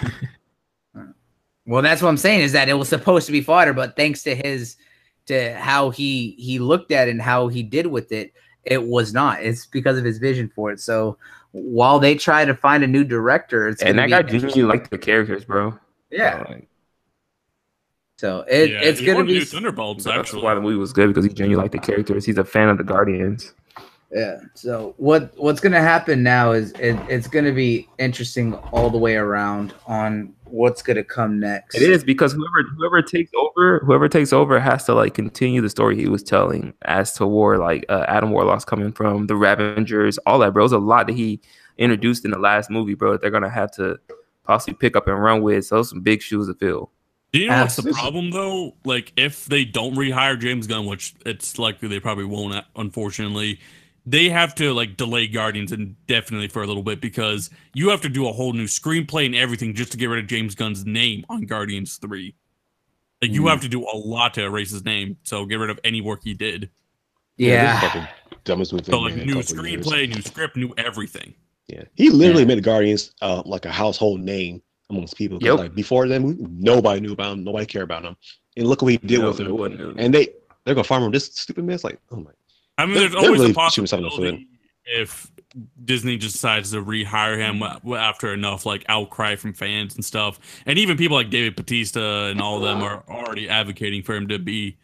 Well, that's what I'm saying is that it was supposed to be fodder, but thanks to how he looked at it and how he did with it, it was not. It's because of his vision for it. So while they try to find a new director, and that guy genuinely liked the characters, bro. Yeah. So it's gonna be Thunderbolts. That's why the movie was good because he genuinely liked the characters. He's a fan of the Guardians. Yeah. So what's gonna happen now is it's gonna be interesting all the way around on what's gonna come next. It is because whoever takes over has to like continue the story he was telling as to war, like Adam Warlock's coming from the Ravengers, all that, bro. There's a lot that he introduced in the last movie, bro, that they're gonna have to possibly pick up and run with. So those some big shoes to fill. Do you know what's the problem though? Like if they don't rehire James Gunn, which it's likely they probably won't, unfortunately. They have to like delay Guardians indefinitely for a little bit because you have to do a whole new screenplay and everything just to get rid of James Gunn's name on Guardians 3. Like you have to do a lot to erase his name, so get rid of any work he did. Yeah. Dumbest movie. So like new screenplay, new script, new everything. Yeah, he literally made Guardians like a household name amongst people. Yep. Like before them, nobody knew about him, nobody cared about him, and look what he did with him. And they're gonna farm him this stupid mess. Like, oh my. I mean, there's They're always really a shooting themselves in the possibility if Disney just decides to rehire him after enough like outcry from fans and stuff, and even people like David Batista and all of them are already advocating for him to be.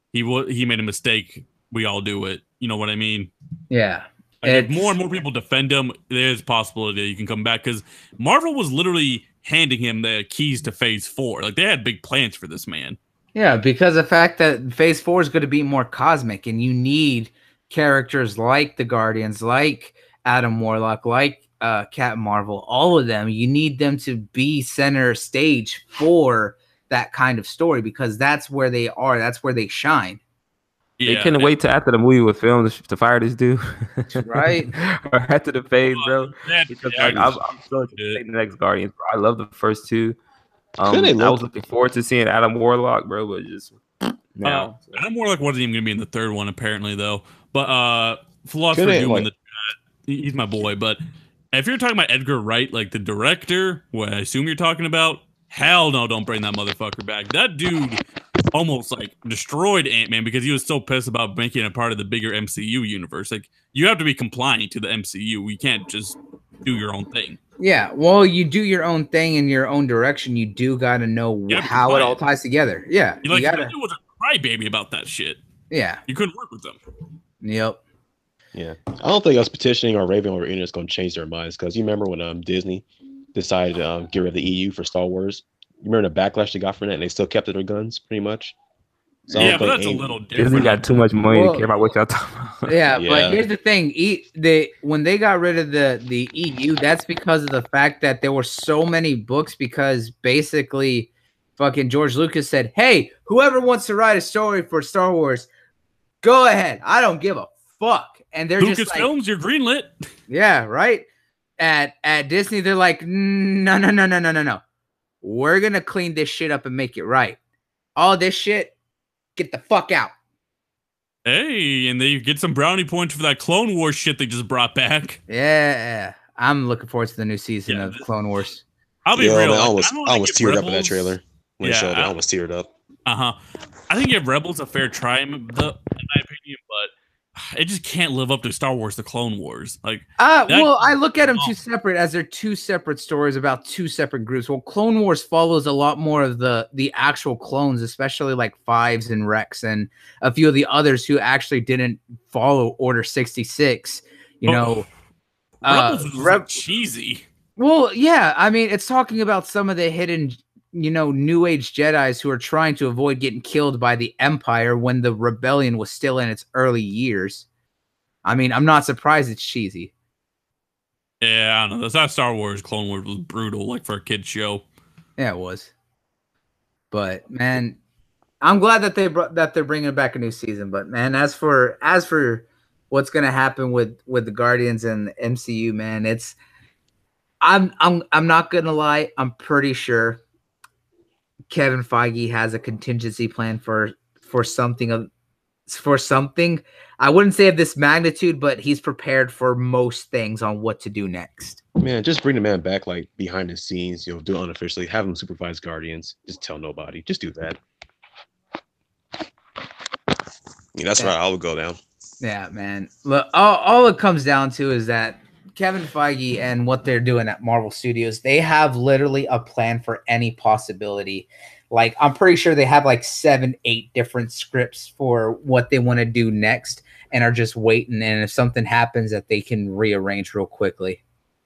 He made a mistake. We all do it. You know what I mean? Yeah. Like, if more and more people defend him, there's a possibility you can come back because Marvel was literally handing him the keys to Phase 4. Like they had big plans for this man. Yeah, because the fact that Phase 4 is going to be more cosmic, and you need characters like the Guardians, like Adam Warlock, like Captain Marvel, all of them. You need them to be center stage for that kind of story because that's where they are. That's where they shine. They couldn't wait till after the movie was filmed to fire this dude, right? Or after the phase, bro. Because like, I'm so excited to take the next Guardians, bro. I love the first two. I was looking forward to seeing Adam Warlock, bro, but just now. Adam Warlock wasn't even gonna be in the third one, apparently, though. But Philosopher Doom in the he's my boy. But if you're talking about Edgar Wright, like the director, what I assume you're talking about, hell no, don't bring that motherfucker back. That dude almost like destroyed Ant-Man because he was so pissed about making it a part of the bigger MCU universe. Like you have to be compliant to the MCU. You can't just do your own thing. Yeah, well, you do your own thing in your own direction. You do got to know how it all ties together. Yeah, you gotta. You was a crybaby about that shit. Yeah, you couldn't work with them. Yep. Yeah, I don't think us petitioning or raving over internet is going to change their minds because you remember when Disney decided to get rid of the EU for Star Wars. You remember the backlash they got from that, and they still kept their guns pretty much. So yeah, but that's a little different. Disney got too much money to care about what y'all talking about. Yeah, but here's the thing: when they got rid of the EU, that's because of the fact that there were so many books. Because basically, fucking George Lucas said, "Hey, whoever wants to write a story for Star Wars, go ahead. I don't give a fuck." And they're Lucas just like, Films, you're greenlit. Yeah, right. At Disney, they're like, no. We're gonna clean this shit up and make it right. All this shit, get the fuck out. Hey, and they get some brownie points for that Clone Wars shit they just brought back. Yeah, I'm looking forward to the new season of Clone Wars. I'll be real. Man, I almost teared up in that trailer when it showed. I almost teared up. I think give Rebels a fair try, in my opinion, but it just can't live up to Star Wars: The Clone Wars. Like, well, I look at them two separate, as they're two separate stories about two separate groups. Well, Clone Wars follows a lot more of the actual clones, especially like Fives and Rex and a few of the others who actually didn't follow Order 66. You know, Rebels is cheesy. Well, yeah, I mean, it's talking about some of the hidden, New Age Jedis who are trying to avoid getting killed by the Empire when the rebellion was still in its early years. I mean, I'm not surprised it's cheesy. Yeah, I don't know. That Star Wars Clone Wars was brutal, like for a kid's show. Yeah, it was. But man, I'm glad that they're bringing back a new season. But man, as for what's gonna happen with the Guardians and the MCU, man, I'm not gonna lie. I'm pretty sure Kevin Feige has a contingency plan for something. I wouldn't say of this magnitude, but he's prepared for most things on what to do next. Man, just bring the man back like behind the scenes, do it unofficially, have him supervise Guardians, just tell nobody. Just do that. That's right, I would go down. Yeah, man. Look, all it comes down to is that Kevin Feige and what they're doing at Marvel Studios, they have literally a plan for any possibility. Like, I'm pretty sure they have like 7-8 different scripts for what they want to do next and are just waiting. And if something happens, that they can rearrange real quickly.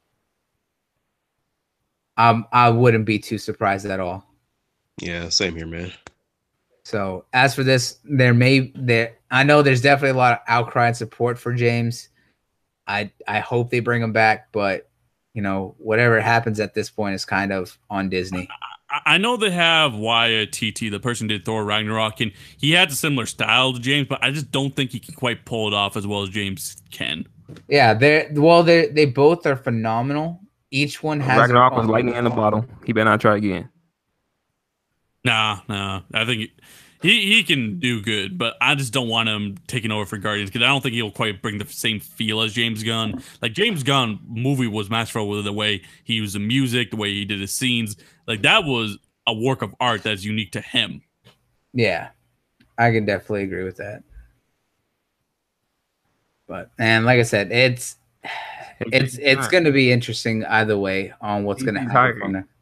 I wouldn't be too surprised at all. Yeah, same here, man. So as for this, I know there's definitely a lot of outcry and support for James. I hope they bring him back, but whatever happens at this point is kind of on Disney. I know they have Wyatt TT, the person who did Thor Ragnarok, and he has a similar style to James, but I just don't think he can quite pull it off as well as James can. Yeah, they both are phenomenal. Each one has Ragnarok was lightning in the bottle. He better not try again. Nah. I think he can do good, but I just don't want him taking over for Guardians because I don't think he'll quite bring the same feel as James Gunn. Like, James Gunn movie was masterful with the way he used the music, the way he did his scenes. Like, that was a work of art that's unique to him. Yeah, I can definitely agree with that. But and like I said, it's going to be interesting either way on what's going to happen from there.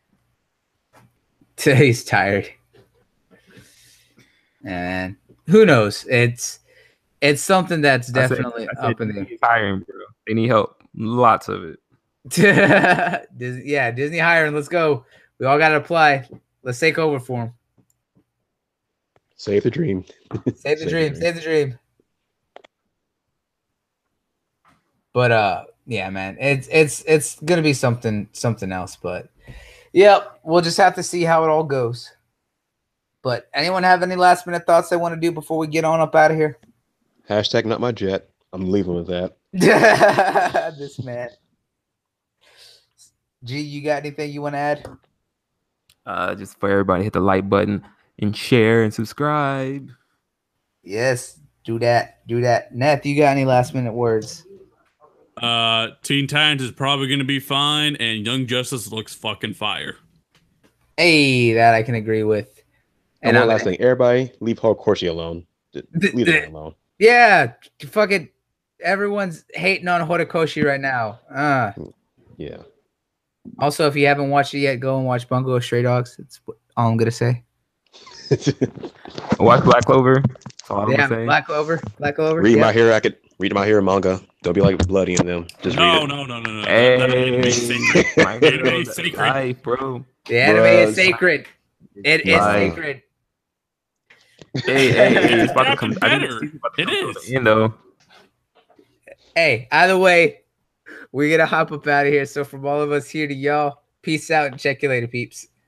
He's tired, and who knows? It's something that's definitely up in the air. He's hiring, bro. They need help. Lots of it. Disney hiring. Let's go. We all got to apply. Let's take over for him. Save the dream. Save the dream. Save the dream. But yeah, man, it's gonna be something else. But yep, we'll just have to see how it all goes. But anyone have any last minute thoughts they want to do before we get on up out of here? Hashtag not my jet. I'm leaving with that. This man. G, you got anything you want to add? Just for everybody, hit the like button and share and subscribe. Yes, do that. Do that. Neth, you got any last minute words? Teen Titans is probably going to be fine, and Young Justice looks fucking fire. Hey, that I can agree with. And one last thing, everybody, leave Horikoshi alone. Leave it alone. Yeah, fuck it. Everyone's hating on Horikoshi right now. Yeah. Also, if you haven't watched it yet, go and watch Bungo of Stray Dogs. That's all I'm gonna say. Watch Black Clover. That's all I'm Yeah, gonna say. Black Clover. Black Clover. Read yeah. My Hero. Read My Hero manga. Don't be like bloody in them. Just read it. No. Hey, That anime is sacred. my Anime hero, is sacred. life, bro. The anime is sacred. It is Life. sacred. Hey, it's about to come. I think Better. it's about to It come to is. the end, though. Hey, either way, we're gonna hop up out of here. So from all of us here to y'all, peace out and check you later, peeps.